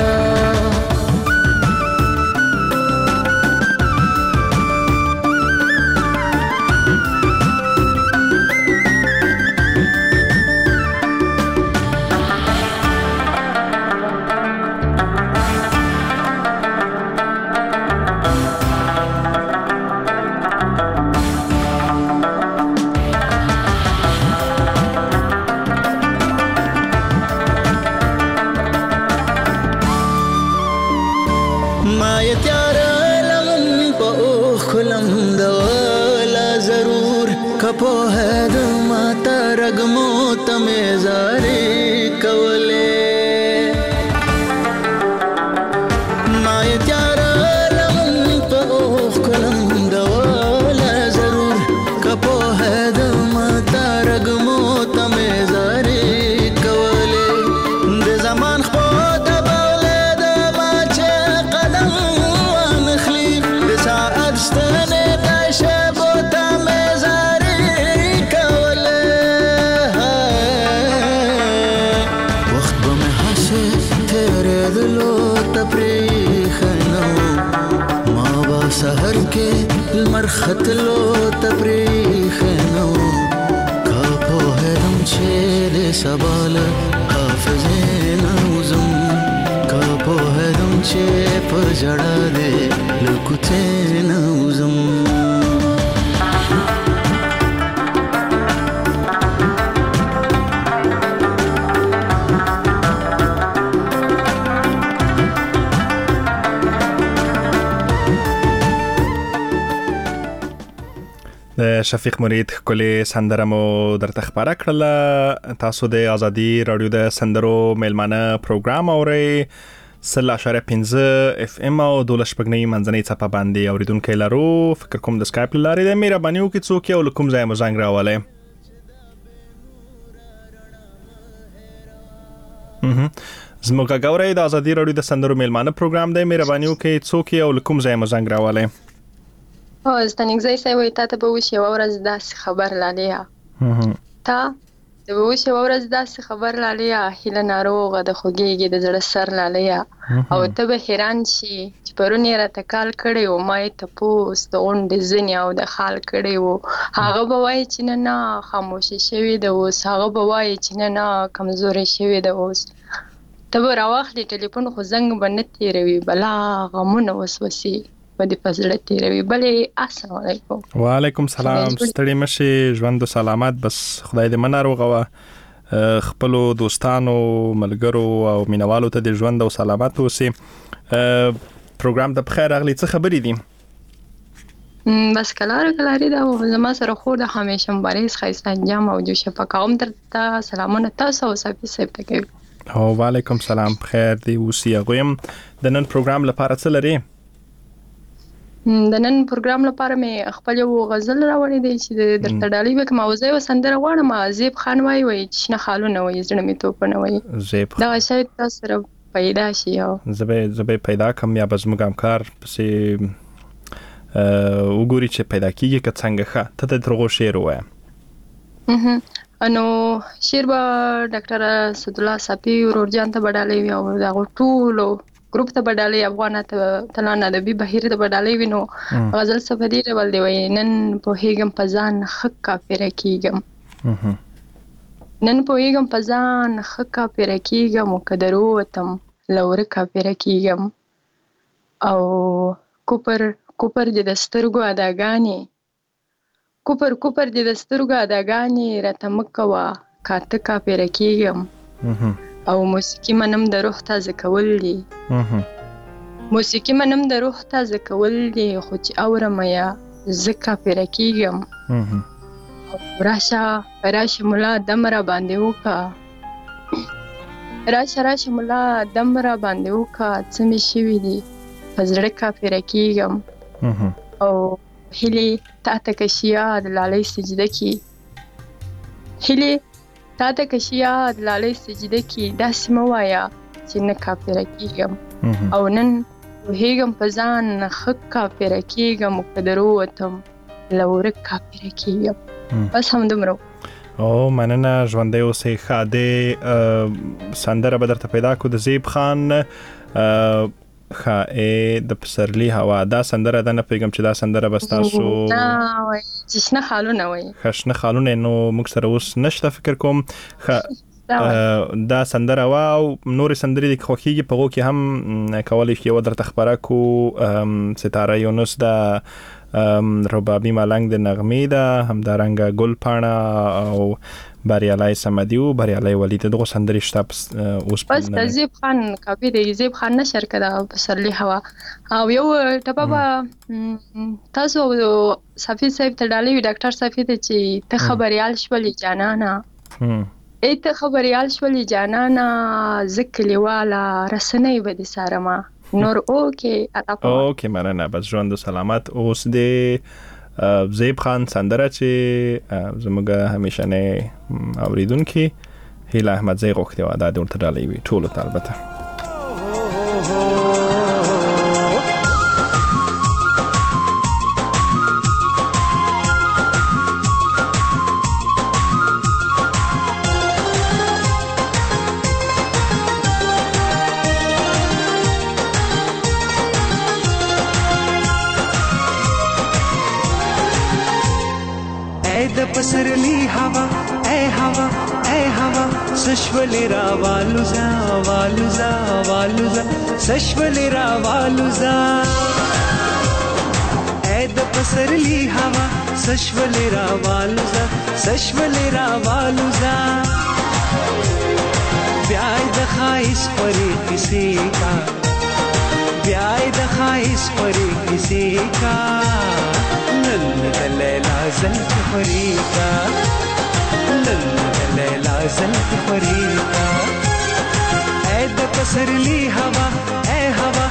پوهېدم ماته رګمو ته مې زارې کولې ما یې تیاره لمن په اوښ کلم ډوله ضرور که پوهېدم ماته رګمو ته مې زارې کولې د زمان خپو ته به ولېدمه چې قدم وانخلي د ساعت ستنې د شېبو ته مې سحر کې لمر ختلو ته پرېښنو که پوهېدم چې د سبا له حافظې نه وځم که پوهېدم چې په ژړا دې له کوڅې نه وځم د شفیق مرید ښکلې سندره مو درته خپاره کړله. تاسو د ازادي راډیو د سندرو میلمانه پروګرام اورئ 100.5 FM او 12.9 منځنۍ څپه باندې اوریدونکي لرو. فکر کوم د سکایپ لارې د مهرباني وکړئ څوک یو کوم ځای مو زنګ راولئ. زموږ غوړې د ازادي راډیو د سندرو میلمانه پروګرام دی. مهرباني وکړئ څوک یو کوم ځای مو زنګ راولئ. ستانګزی صاحب وایي تا ته به اوس یوه ورځ داسې خبر لالیا تا ته به اوس یوه ورځ داسې خبر لالیا هیله ناروغه د خوږېږي د زړه سر لالیا او ته به حیران شي چې پرون یې راته کال کړی و ما یې تپوس د غونډې ځینې او د خال کړی و هغه به وایي چې نه نه خاموشي شوې ده اوس هغه به وایي چې نه نه کمزورې شوې ده اوس ته به راواخلې ټلیفون خو زنګ به نه تېروي بلا غمونه وسوسې په دې په زړه تېروي بلې السلام علیکم. وعلیکم سلام. ستړي مشي ژوند و سلامت. بس خدای دې مناروغه و خپلو دوستانو ملګرو او مینوالو ته د ژوند او سلامت اوسي. پروګرام ته بخیر اغلی څه خبرې دي؟ بس کلاری دا زما سره خو د همیشه مبارز خیسته انجام او جو شفقام درته سلامونه تاسو او صافي صاحب ته کوي. او وعلیکم سلام. بخیر دی اوسي. غویم د نن پروګرام لپاره څه لري؟ د نن پروګرام لپاره مې خپل یو غزل راوړی دی چې درته ډالۍ وکړم او زه یو سندره غواړم. زیب خان وایي چې شنه خالونه وایي زړه مې توپونه وایي. زیب دغه شاید تاسو سره پیدا شي او زه به پیدا کم یا به زموږ همکار پسې وګوري چې پیدا کیږي که څنګه. ښه ته د ترغو شعر ووایه. نو شعر به ډاکټر اسدالله صافي ورور جان ته به ډالۍ وي او دغه ټولو ګروپ ته به ډالۍ افغانه تلان ادبي بهیر ته به ډالۍ وي. نو غزل څه په دې ډول دی وایي نن پوهېږم په ځان ښه کافره کېږم نن پوهېږم په ځان ښه کافره کېږم او که در ووتم له وره کافره کېږم او کوپر دې د سترګو اداګانې کوپر دې د سترګو اداګانې راته مه کوه کاته کافره کېږم او موسیقي منم د روح تازه کول دي موسیقي منم د روح تازه کول دي خو چې اورم یا زه کافره کېږم راشه ملا دم را باندې وکړه راشه ملا دم را باندې وکړه څه مې شوي دي په زړه کافره کېږم او هیلې تا ته که شي یاد لالۍ سجده کې هیلې تا ته که شي یاد لالۍ سجده کې داسې مه وایه چې نه کافره کېږم او نن پوهېږم په ځان ښه کافره کېږم او که در ووتم له وره کافره کېږم. بس همدومره. او مننه ژوندی اوسئ. ښه د سندره به درته پیدا کړو د زیب خان. ښه د پسرلي هوا دا سندره ده. نه پوهېږم چې دا سندره به ستاسو چې شنه خالونه وایي. ښه شنه خالونه نو موږ سره اوس نشته فکر کوم. ښه دا سندره وه او نورې سندرې دې خوښېږي په هغو کې هم کولی شي یوه درته خپره کړو. ستاره یونس ده ربابي ملنګ د نغمې ده همدارنګه ګل پاڼه او بریالی سمدي او بریالی ولی ته دغه سندرې شته اوس بس د زیب خان کاپي دی زیب خان نشر کړه پسرلی هوا او یو ټپه به تاسو صافي صاحب ته ډالۍ وي ډاکټر صافي ته چې ته خبريال شولې جانانا ته خبريال شولې جانانا ذکلیواله رسنۍ به دي سارما نور اوکې مننه. بس ژوند و سلامت. اوس د زیب خان سندره چې زموږ همیشنۍ اوریدونکي هیله احمدزی غوښتې وه دا د ورته ډالۍ وي ټولو ته البته. پسرلی هوا ای هوا سشولی را والوزا سشولی را والوزا ای د پسرلی هوا سشولی را والوزا بیای د خایس پری کسی کا بیای د خایس پری کسی کا لیلا زلف فریقا لیلا زلف فریقا اے د پسرلی هوا اے هوا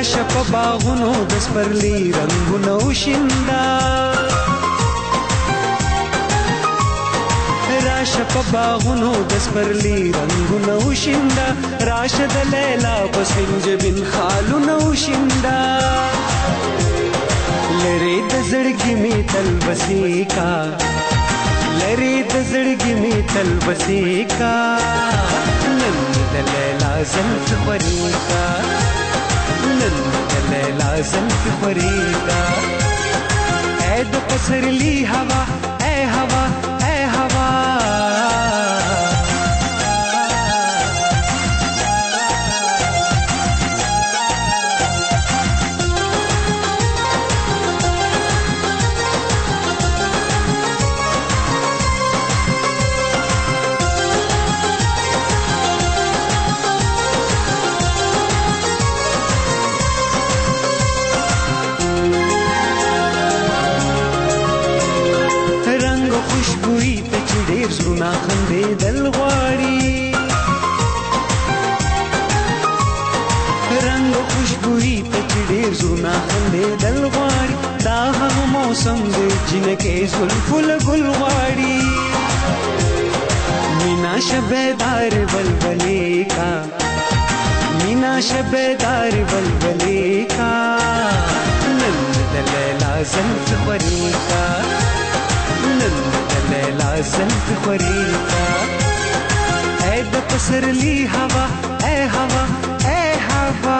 راشه په باغونو د سپرلی رنگونه وشیندا راشه په باغونو د سپرلی رنگونه وشیندا راشه د لیلا په سنجبین خالونه وشیندا لری د زړګي می تل بسیکا لری د زړګي می تل بسیکا نن د لیلا زلف خوريکا نن د لیلا زلف خوريکا اے د پسرلی هوا اے هوا اے هوا زړونه خندېدل غواړي رنګ او خوشبويي ته چې ډېر زړونه خندېدل غواړي دا هغه موسم دی جنکې زلفو له ګل غواړي مینا شبهدار بلبلې کا مینا شبهدار بلبلې کا نن د لیلا زلف خوري کا نن لیلا زلف خوريکا اے د پسرلی هوا اے هوا اے هوا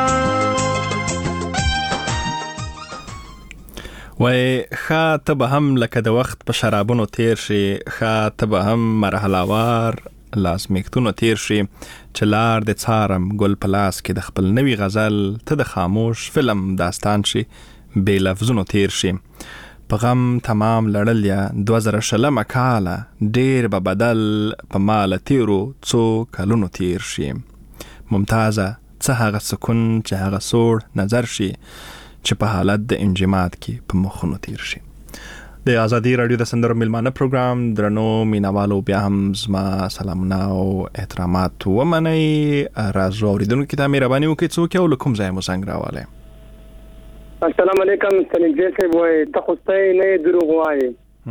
وای خا ته به هم لکه د وخت په شرابونو تیر شي خا ته به هم مرحلهوار لازمیکتونو تیر شي چلار د څارم ګل پلاس کې د خپل نوی غزل ته د خاموش فلم داستان شي بے لفظونو تیر شي پغم تمام لړل یا 2000 کاله ډیر به بدل په مال تیرو څو کلونو تیر شي ممتازه څه هغه سکون چې هغه سوړ نظر شي چې په حالت د انجماد کې په مخونو تیر شي د ازادي رادیو د سندرو میلمانه پروګرام درنو مینوالو بیا هم زما سلامونه او احترامات ومنئ راځو اوریدونکو ته مهرباني وکړئ څوک یو له کوم ځای مو څنګه راوالی السلام علیکم سنجدې صاحب وای ته خو ستای نه دروغ وای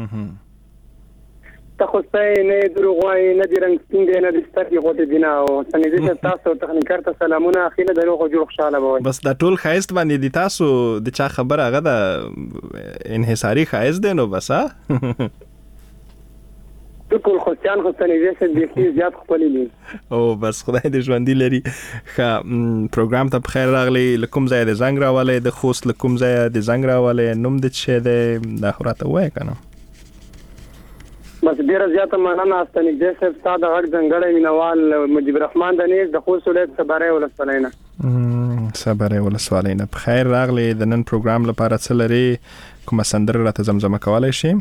ته خو ستای نه دروغ وای نه دی رنگ سپین دی نه د سترګې غوټې دینا او سنجدې صاحب تاسو تخنیکر ته سلامونه اخیله د روغ جوړ خوشاله وای بس دا ټول خایست باندې دی تاسو د چا خبر هغه د انحصاری خایست دی نو بس ها ټول خوشان خو سنجدې صاحب به زیات خپل دي او بس خدای دې ژوندۍ لري پروګرام ته بخیر راغلی لکم ځای د زنګ راواله د خوست لکم ځای د زنګ راواله نوم د څه د اخراته وای کنه بس ډیر زیاته مننه سنجدې صاحب ساده غږ ځنګړې مینوال مجيب الرحمن د نیز د خوست ولایت صبره ولسوالینا صبره ولسوالینا بخیر راغلی د نن پروګرام لپاره څه لري کومه سندره راته زمزمه کولای شي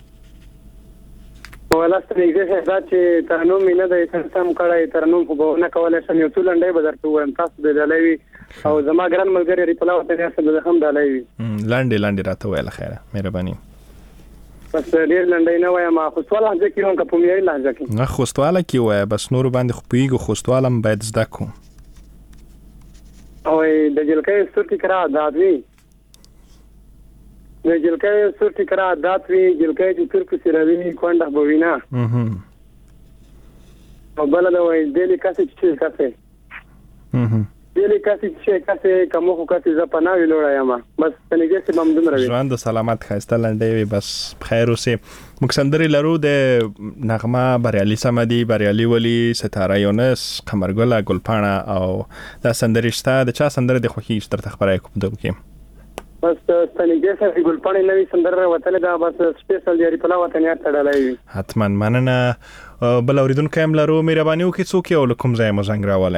ولاسته دې څه چې ترنوم مینه د سم کړای ترنوم په نه کولای شم یو څول لنډي بدرته وایم تاسو د دلوي او زما ګران ملګری ریپلاو ته تاسو هم دلوي لنډي راته ویل خیره مهرباني بس ډیر لنډي نه وایم خوستواله ځکه کوم کپومیای لهجه کې نه خوستواله کې وای بس نور باندې خو پیګو خوستوالم باید زده کو او د جلکې ستوري کرا دادوي د جلکې ستوري کرا داتوي جلکې چې ترکو سروي کونډه بوینا او بل دا وای دلی کاسه چې کاسه دلی کاسه چې کاسه کومه خو کاسه زپناوي لوړایم بس تنګې سه بمدم روي ژوند سلامت خاسته لنډي بس بخیر اوسه مکسندري لرو د نغمه بریالي سمدي بریالي ولي ستاره یونس قمرګل ګلپاڼه او دا سندرشته د چا سندره د خوخي تر تخبرای کوم دغه بس ستنګې سره ګلپاڼه نوې سندره وتله دا بس سپیشل دی ریپلا وطن یې تړلای حتما مننه بل اوریدونکو هم لرو مهرباني وکړئ څوک یو لکم ځای مو زنګ راواله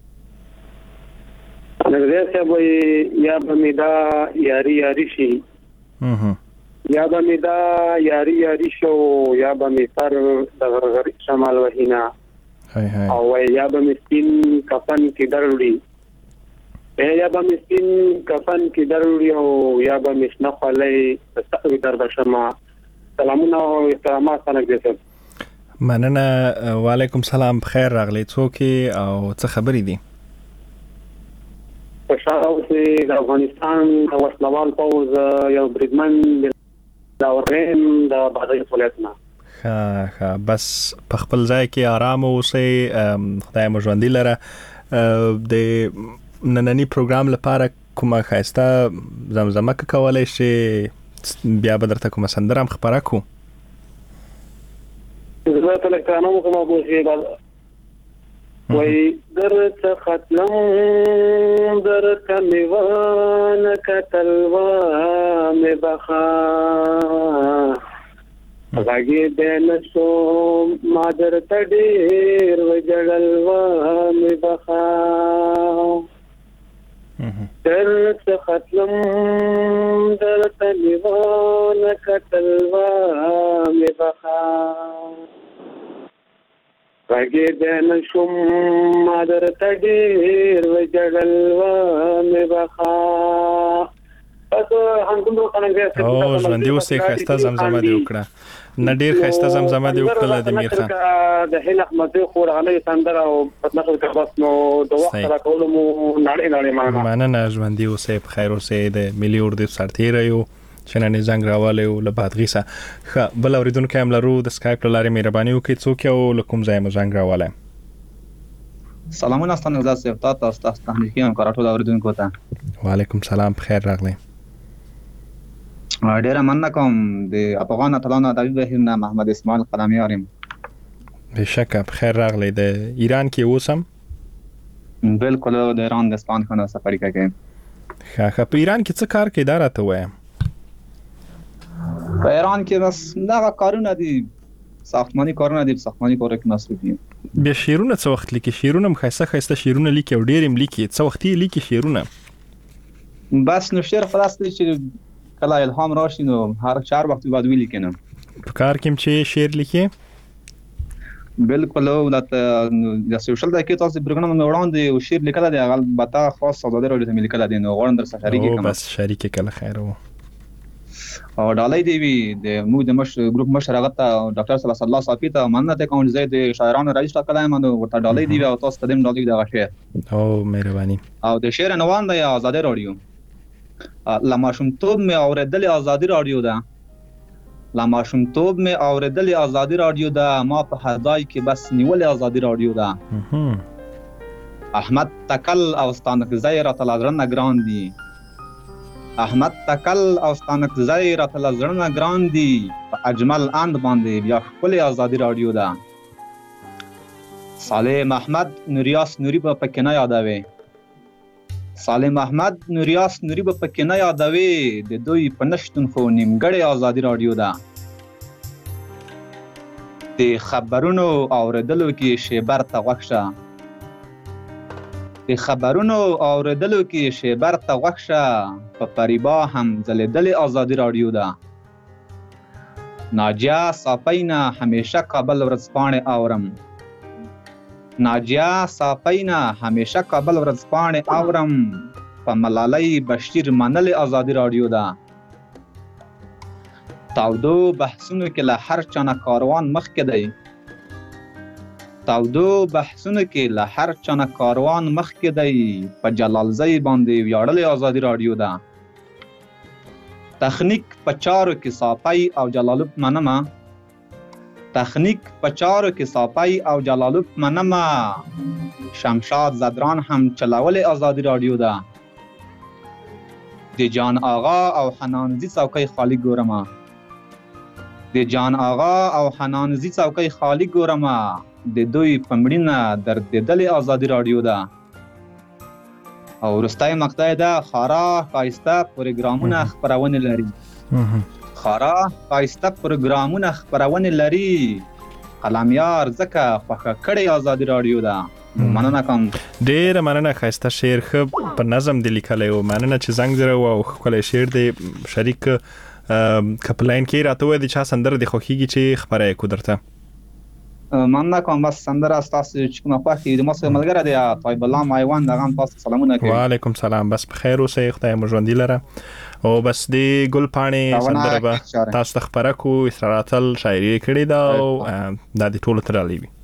نګدې څه وي یا بمیدا یاري شي یا بمیدا یاري شو یا بمی پر د غرغری شمال وهینا او یا بمی سپین کفن کې دروړي یا بمی سپین کفن کې دروړي او یا بمی شنخلې تستوي در بشما سلامونه او احترامات نګدې مننه وعلیکم سلام بخیر راغلی څوک او څه خبرې دي فشار اوسې د افغانستان د وسلوال پوز یو بریدمن د اورین د بادغیس ولایتنا ها بس په خپل ځای کې آرام اوسئ خدای مو ژوندي لره د نننی پروګرام لپاره کومه ښایسته زمزمه کولای شي بیا به درته کومه سندره هم خپره کو زه تلکانو کومه بوشي وای درته ختم درته میوان کتلوا می بخا غږی دې نشو ما درته ډیر وجړلوا می بخا درته ختم درته میوان کتلوا می بخا غږی دې نشم ما درته ډیر وجړلوا می بخا پس همدومره څنګه او ژوندۍ اوسې ښایسته زمزمه دې وکړه نه ډیر ښایسته زمزمه دې وکړه د میر خان د هیل احمد خور علی سندره او پتنخل کباس نو د وخت را کول مو نړۍ مننه ژوندۍ اوسې په خیر اوسې د ملي اردو سرتیری یو چې نن زنګ راوالی او له بادغیسه ښه بل اورېدونکی هم لرو د سکایپ له لارې مهرباني وکړئ څوک یو له کوم ځای مو زنګ راوالی سلامونه ستاسو نظر صاحب تاسو تخنیکی همکار ټول اورېدونکو ته وعلیکم سلام په خیر راغلی ډیره مننه کوم د افغان اتلانو ادبي بهیر نه محمد اسماعیل قلمیار یم بشکه په خیر راغلی د ایران کې اوسم بالکل د ایران د اصفهان خانه سفر کوي ښه په ایران کې څه کار کوي دا راته وایم په ایران کې بس دغه کارونه دي ساختماني کارونه دي ساختماني کار کې مصروف دي بیا شعرونه څه وخت لیکي شعرونه هم ښایسته شعرونه لیکي او ډېر هم لیکي څه وخت لیکي شعرونه بس نو شعر خلاص دی چې کله الهام راشي نو هر 4 وخت بعد ویل کنه په کار کې چې شعر لیکي بالکل او د سوشل د کې تاسو برګنه مې وړاندې او شعر لیکل دي البته خاص سوداګر ورته مې لیکل دي نو غواړم در سره شریک کوم بس شریک کله خیر وو او ډالۍ دی وی د موږ د ګروپ مشر هغه ته ډاکټر صلی الله صافی ته مننه ته کوم ځای د شاعرانو رئیس ټاکلای منو ورته ډالۍ دی او تاسو ته دیم ډالۍ دا شعر او مهرباني او د شعر نوان د آزادی رادیو لماشومتوب مې اوریدل آزادی رادیو ده لماشومتوب مې اوریدل آزادی رادیو ده ما په هداي کې بس نیول آزادی رادیو ده احمد تکل او ستانک زیره تلازرن ګران دي احمد تکل او ستانک زیره تلازرن ګران دي په اجمل اند باندې بیا خپل آزادی رادیو ده صالح احمد نوریاس نوری په پکې نه یادوي سالم احمد نوریاس نوری په پکې نه یادوي د دوی په نشتون خو نیمګړی آزادی رادیو ده د خبرونو اوریدلو کې شیبر ته غوښه د خبرونو اوریدلو کې شیبر ته غوښه په پریبا هم ځلېدلې آزادی رادیو ده ناجیه صافینا همیشه کابل ورځپاڼې اورم ناجیه صافینا همیشه کابل ورځپاڼې اورم په ملالۍ بشیر منل آزادی رادیو ده تاودو بحثونو کې له هر چانه کاروان مخکې دی تاودو بحثونو کې له هر چانه کاروان مخکې دی په جلالزی باندې ویاړلې آزادی رادیو ده تخنیک په چارو کې صافی او جلالوب منمه تخنیک په چارو کې صافی او جلالوب منما شمشاد زدران هم چلاولې آزادی رادیو ده د جان آغا او حنانزی څوکۍ خالی ګورما د جان آغا او حنانزی څوکۍ خالی ګورما د دوی پمړینه دردېدلې آزادی رادیو ده او ورستای مقطع ده خارا ښایسته پروګرامونه خپرونه لري خارا ښایسته پروګرامونه خپرونه لري قلمیار ځکه خوښه کړې آزادی رادیو ده مننه کوم ډېره مننه ښایسته شعر ښه په نظم دی لیکلی و مننه چې زنګ زره و او ښکلی شعر دی شریک که په لاین کې راته ووایه د چا سندره دې خوښېږي چې خپره یې کړو درته مننه کوم بس سندره ستاسو چې کومه خوښه د مو ملګری دی طیب الله مایوان دغه هم تاسو سلامونه کوي وعلیکم سلام بس په خیر اوسئ خدای مو ژوندي لره او بس د ګل پاڼې سندره به تاسو ته خپره کړو اسرار اتل شاعري یې کړې ده او دا د ټولو ته ډالۍ وي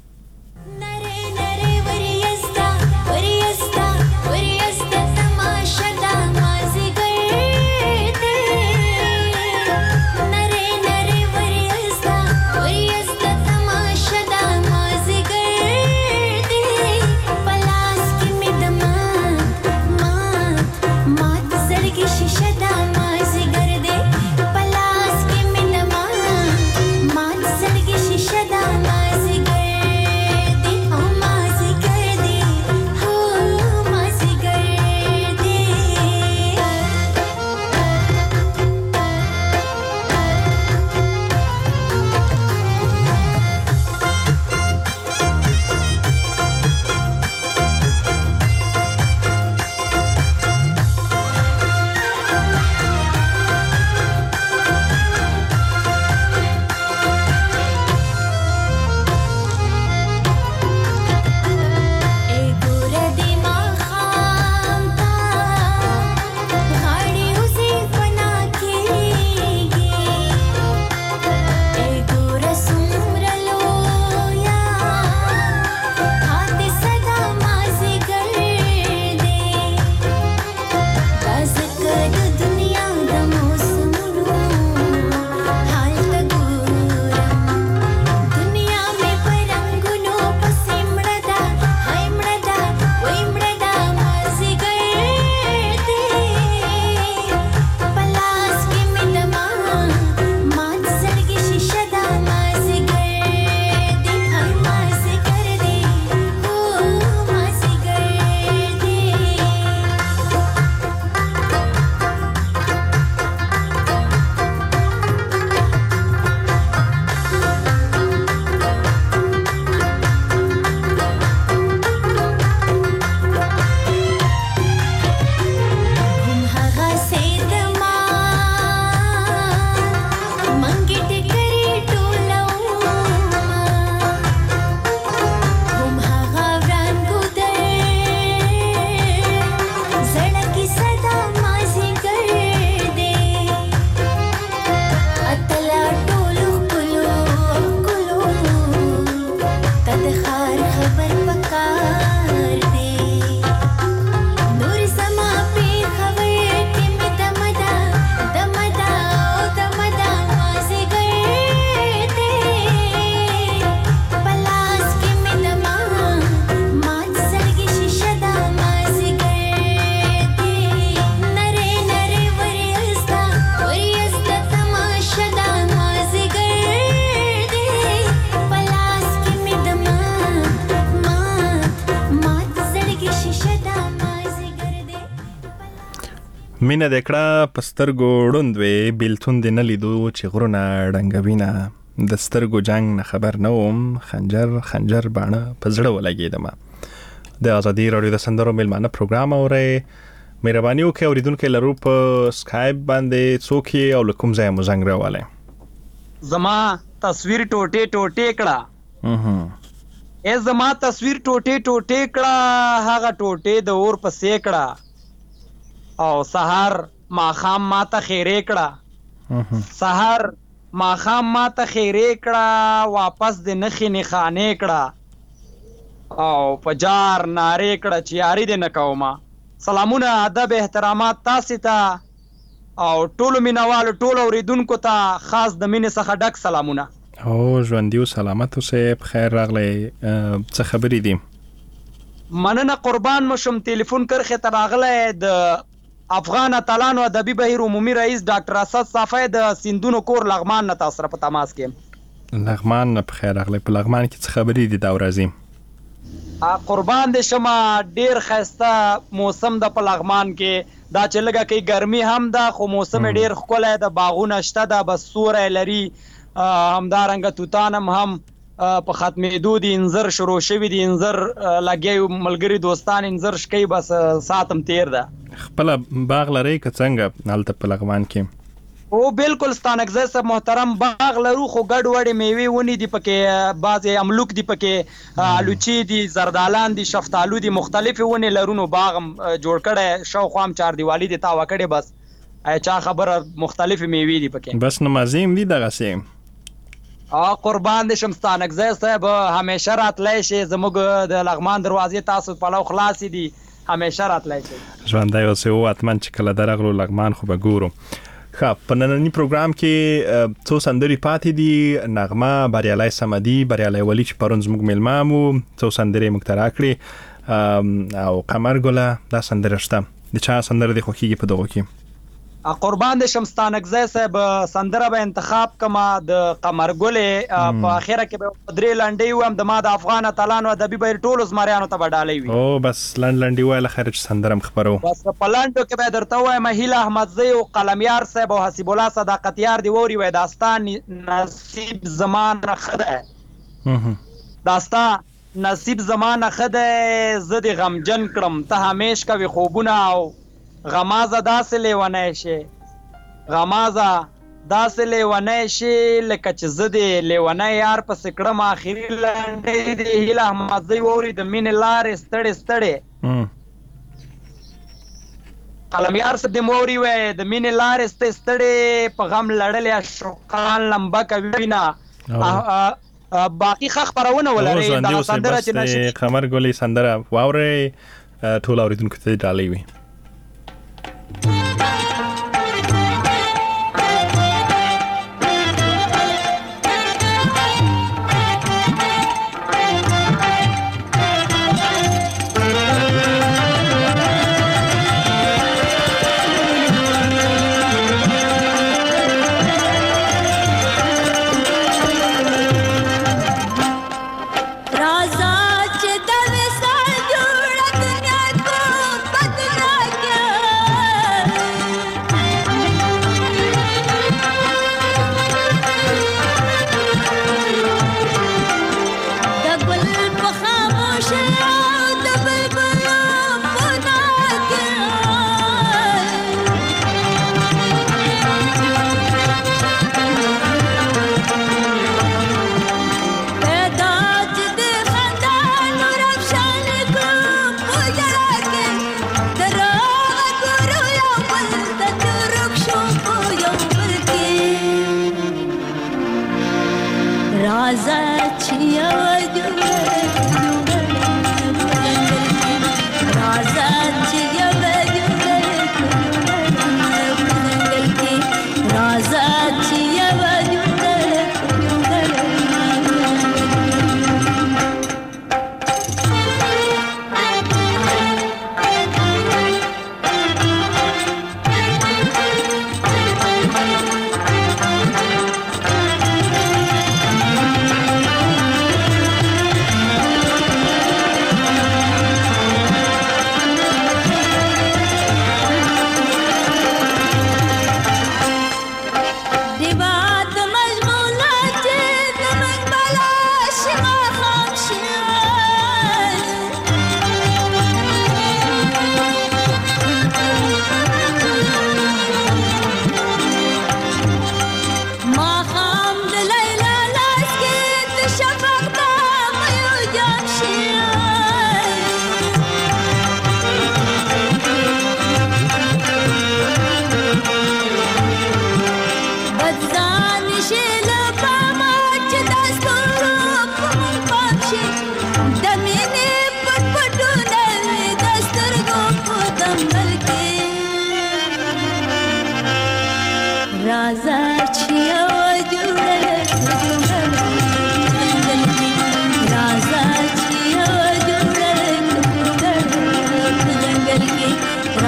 مینه د کړه پسترګو ډوندوي بیلتون د نه لیدو چې غرونه ډنګوینه د سترګو جنگ نه خبر نه وم خنجر باڼه په زړه ولګېدم. د ازادي راډیو د سندرو میلمانه پروګرام اورئ. مهرباني وکړئ اوریدونکو لرو په سکایپ باندې څوک او له کوم ځای مو زنګ راوړئ. زما تصویر ټوټه ټوټه کړه زما تصویر ټوټه ټوټه کړه هغه ټوټه د اور په سیکړه او سحر ماخام ماته خیره کړه سحر ماخام ماته خیره کړه واپس د نخې نخانه کړه او پجار ناره کړه چې یاري دې نکوما. سلامونه ادب احترامات تاسو ته او ټولو مینوالو ټولو اوریدونکو ته خاص د مینې څخه ډک سلامونه. او ژوندي او سلامت اوسئ. بخیر راغلی. څه خبرې دي؟ مننه قربان مشم. ټلیفون کرخه ته راغلی د افغان اتلانو ادبي بهیر عمومي رئیس ډاکټر اسد صافی د سیندونو کور لغمان نه تاسو سره په تماس کې. لغمان نه بخیر راغلی. په لغمان کې څه خبرې دي دا ورځې؟ قربان دې شمه ډیر خسته موسم د په لغمان کې دا چې لګه کې ګرمي هم ده خو موسم ډیر ښکلی د باغونه شته ده بس سوری لري همدارنګه توتان هم په ختمېدو دي انځر شروع شوي دي انځر لګیا ملګري دوستان انځر شکوي بس ساعت هم تیر ده. خپله باغ لرئ که څنګه هلته په لغمان کې؟ او بالکل ستانکزی صاحب محترم باغ لرو خو ګډ وړې میوې ونې دي پکې بعضې املوک دي پکې الوچي دي زردالان دي شفتالو دي مختلفې ونې لرو نو باغ هم جوړ کړی شاوخوا هم چاردیوالي دې تاوه کړې بس چا خبره مختلفې میوې دي پکې بس نمازې هم دي دغسې. قربان دې شم ستانکزی صاحب همیشه راتلی شي زموږ د لغمان دروازې تاسو پلو خلاصې دي همیشه راتلی شي. ژوندی اوسئ او حتما چې کله درغلو لغمان خو به ګورو. ښه په ننني پروګرام کې څو سندرې پاتې دي. نغمه بریالی صمدي بریالی ولی چې پرون زموږ میلمه مو څو سندرې موږ ته راکړې او قمر ګله دا سندره شته. د چا سندره دې خوښېږي په دغو کې؟ قربان دې شم ستانکزی صاحب سندره به انتخاب کما د قمر ګلې په اخره کې به درې لنډۍ ویم د ما د افغان اتلانو ادبي بهیر ټولو زمریانو ته به ډالۍ وي. او بس لنډۍ وایه له خیره چې سندره هم خپرو. بس په لنډو کې به درته ووایم هیله احمدزی او قلمیار صاحب او حسیب الله صداقتیار دې واوري وایي داستان نصیب زمانه ښه دی داستان نصیب زمانه ښه دی زه دې غمجن کړم ته همیش کوي خوبونه او غمازه داسې لیونی شي غمازه داسې لیونی شي لکه چې زه د لیونی یار پسې کړم آخري لنډۍ د هیله احمدزی واوري د مینې لارې ستړې ستړې قلمیار صاحب دې واوري وایي د مینې لارې ستړې ستړې په غم لړلې عاشقان لمبه کوي نه باقي ښه خپرونه ولرئ دغه سندره چې نشي قمر ګلې سندره واورئ ټول اورېدونکو ته ډالۍ وي. राजा च दवे सा जोड़ दुनिया को बदला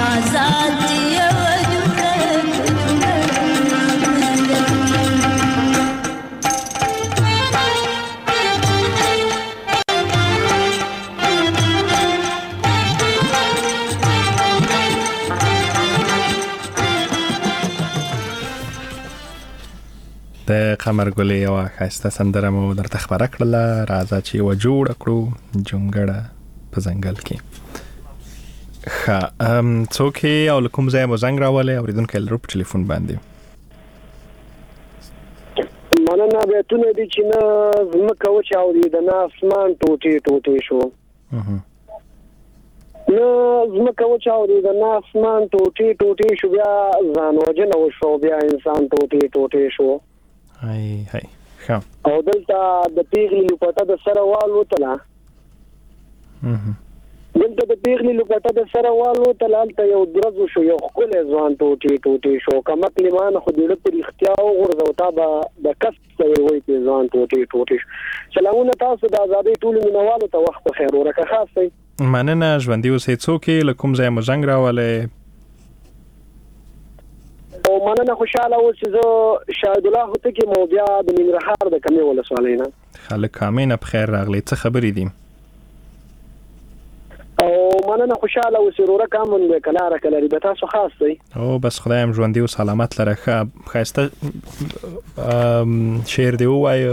آزاد یو د قمر ګلې یوه ښایسته سندره مو درته خپره کړله. راځه چې یوه جوړه کړو جونګړه په ځنګل کې. ښه څوک یې او له کوم ځایه مو زنګ راولی اورېدونکی لرو په ټلیفون باندې؟ مننه. بیتونه دي چې نه ځمکه وچاودېده نه اسمان ټوټې ټوټې شو، نه ځمکه وچاودېده نه اسمان ټوټې ټوټې شو، بیا ځان وژنه وشو، بیا انسان ټوټې ټوټې شو. ښه او دلته د پیغلې لوپټه د سره والوتله، دلته د پیغلې لوپټه د سره والوتله، هلته یو درز وشو، یو ښکلی ځوان ټوټې ټوټې شو. کمقلې مانه خو د زړه په رښتیا وغورځو، تا به د کسب سوی وایي چې ځوان ټوټې ټوټې شو. سلامونه تاسو د ازادۍ ټولو مینوالو ته، وخت په خیر ورکه خاص دی. مننه. ژوندي اوسئ. څوک یې له کوم ځایه مو زنګ راولی؟ او مننه. خوشحاله اوس چې زه شاهد الله هوتکی مو بیا د ننګرهار د کمې ولسوالۍ نه. خلک کامینه په خیر راغلی. څه خبرې دي؟ او مننه. خوشحاله اوس ورورک امن دی که لاره که لري، به تاسو خاص دی. او بس خدای هم ژوندي او سلامت لره. ښه ښایسته شعر دې ووایه.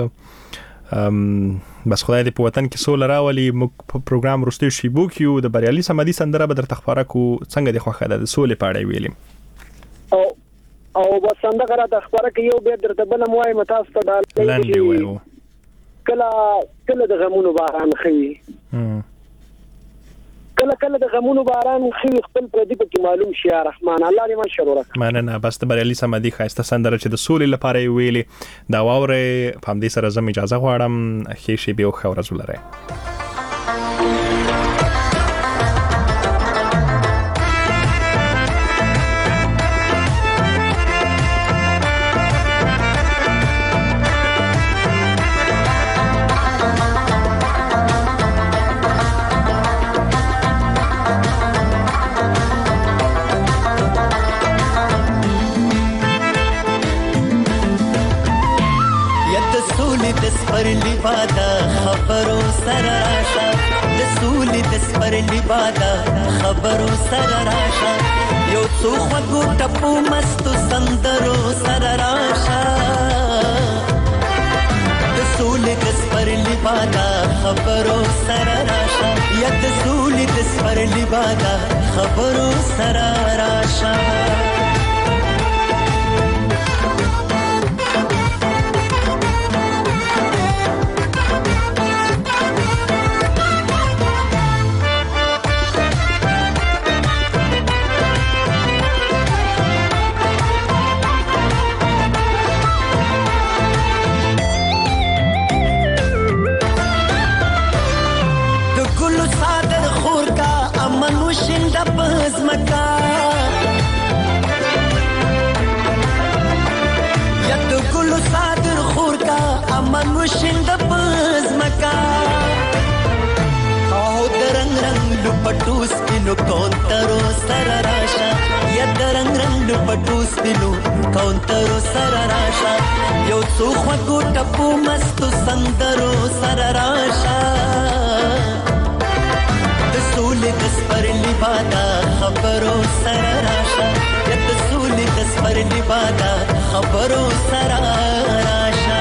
بس خدای دې په وطن کې سوله راولي. موږ په پروګرام وروستیو شیبو کې یو. د بریالي صمدي سندره به درته خپاره کړو. څنګه دې خوښه ده؟ د سولې په اړه یې ویلې او بس سندره راته خپاره کړه. یو بیا درته بله م وایم تاسو ته لنډې وایو. کله د غمونو باران ښوي، کله د غمونو باران ښوي، خپل پردي پکې معلوم شي. یا رحمان الله دې من شر ورکړي. مننه. بس د بریالي صمدي ښایسته سندره چې د سولې لپاره یې ویلې دا واورئ. په همدې سره زه اجازه غواړم. ښې شېبې او ښه ورځ ولرئ. سپرلی بادا خبرو سره راشه، د سولې د سپرلی بادا خبرو سره راشه، یو څو خوږو ټپو مستو سندرو سره راشه، د سولې د سپرلی بادا خبرو سره راشه، یا د سولې د سپرلی بادا خبرو سره راشه. شند پز مکا او درنګ رنگ لپټوس پینو کونترو سر راشا، یا درنګ رنگ لپټوس پینو کونترو سر راشا، یو څو خوږو ټپو مستو سندرو سر راشا، د سولې د سپرلی بادا خبرو سر راشا، یا د سولې د سپرلی بادا خبرو سر راشا.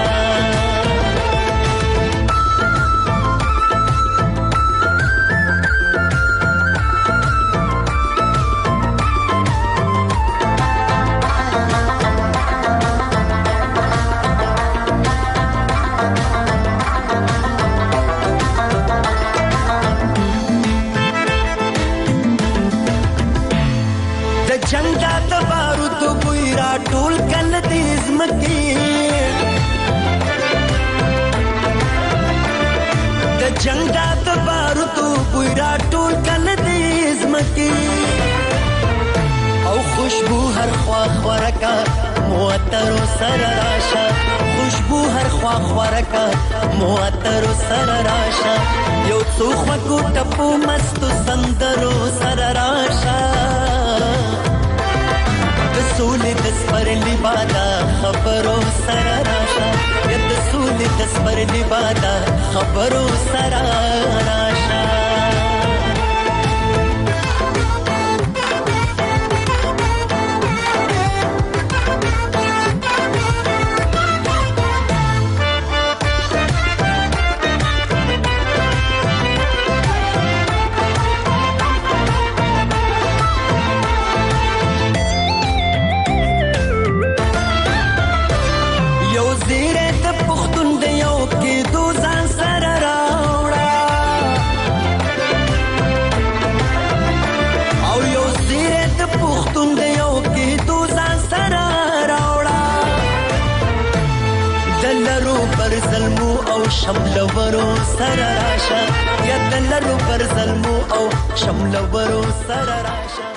جنگ دا تبارو تو بویرا ټول کله دې زمکی، او خوشبو هر خوا خورکا موترو سر راشا، خوشبو هر خوا خورکا موترو سر راشا، یو څو خوږو ټپو مستو سندرو سر راشا، دا خبرو سره راشه شملورو سره راشه یا دلرو پر ظلمو او شملورو سره راشه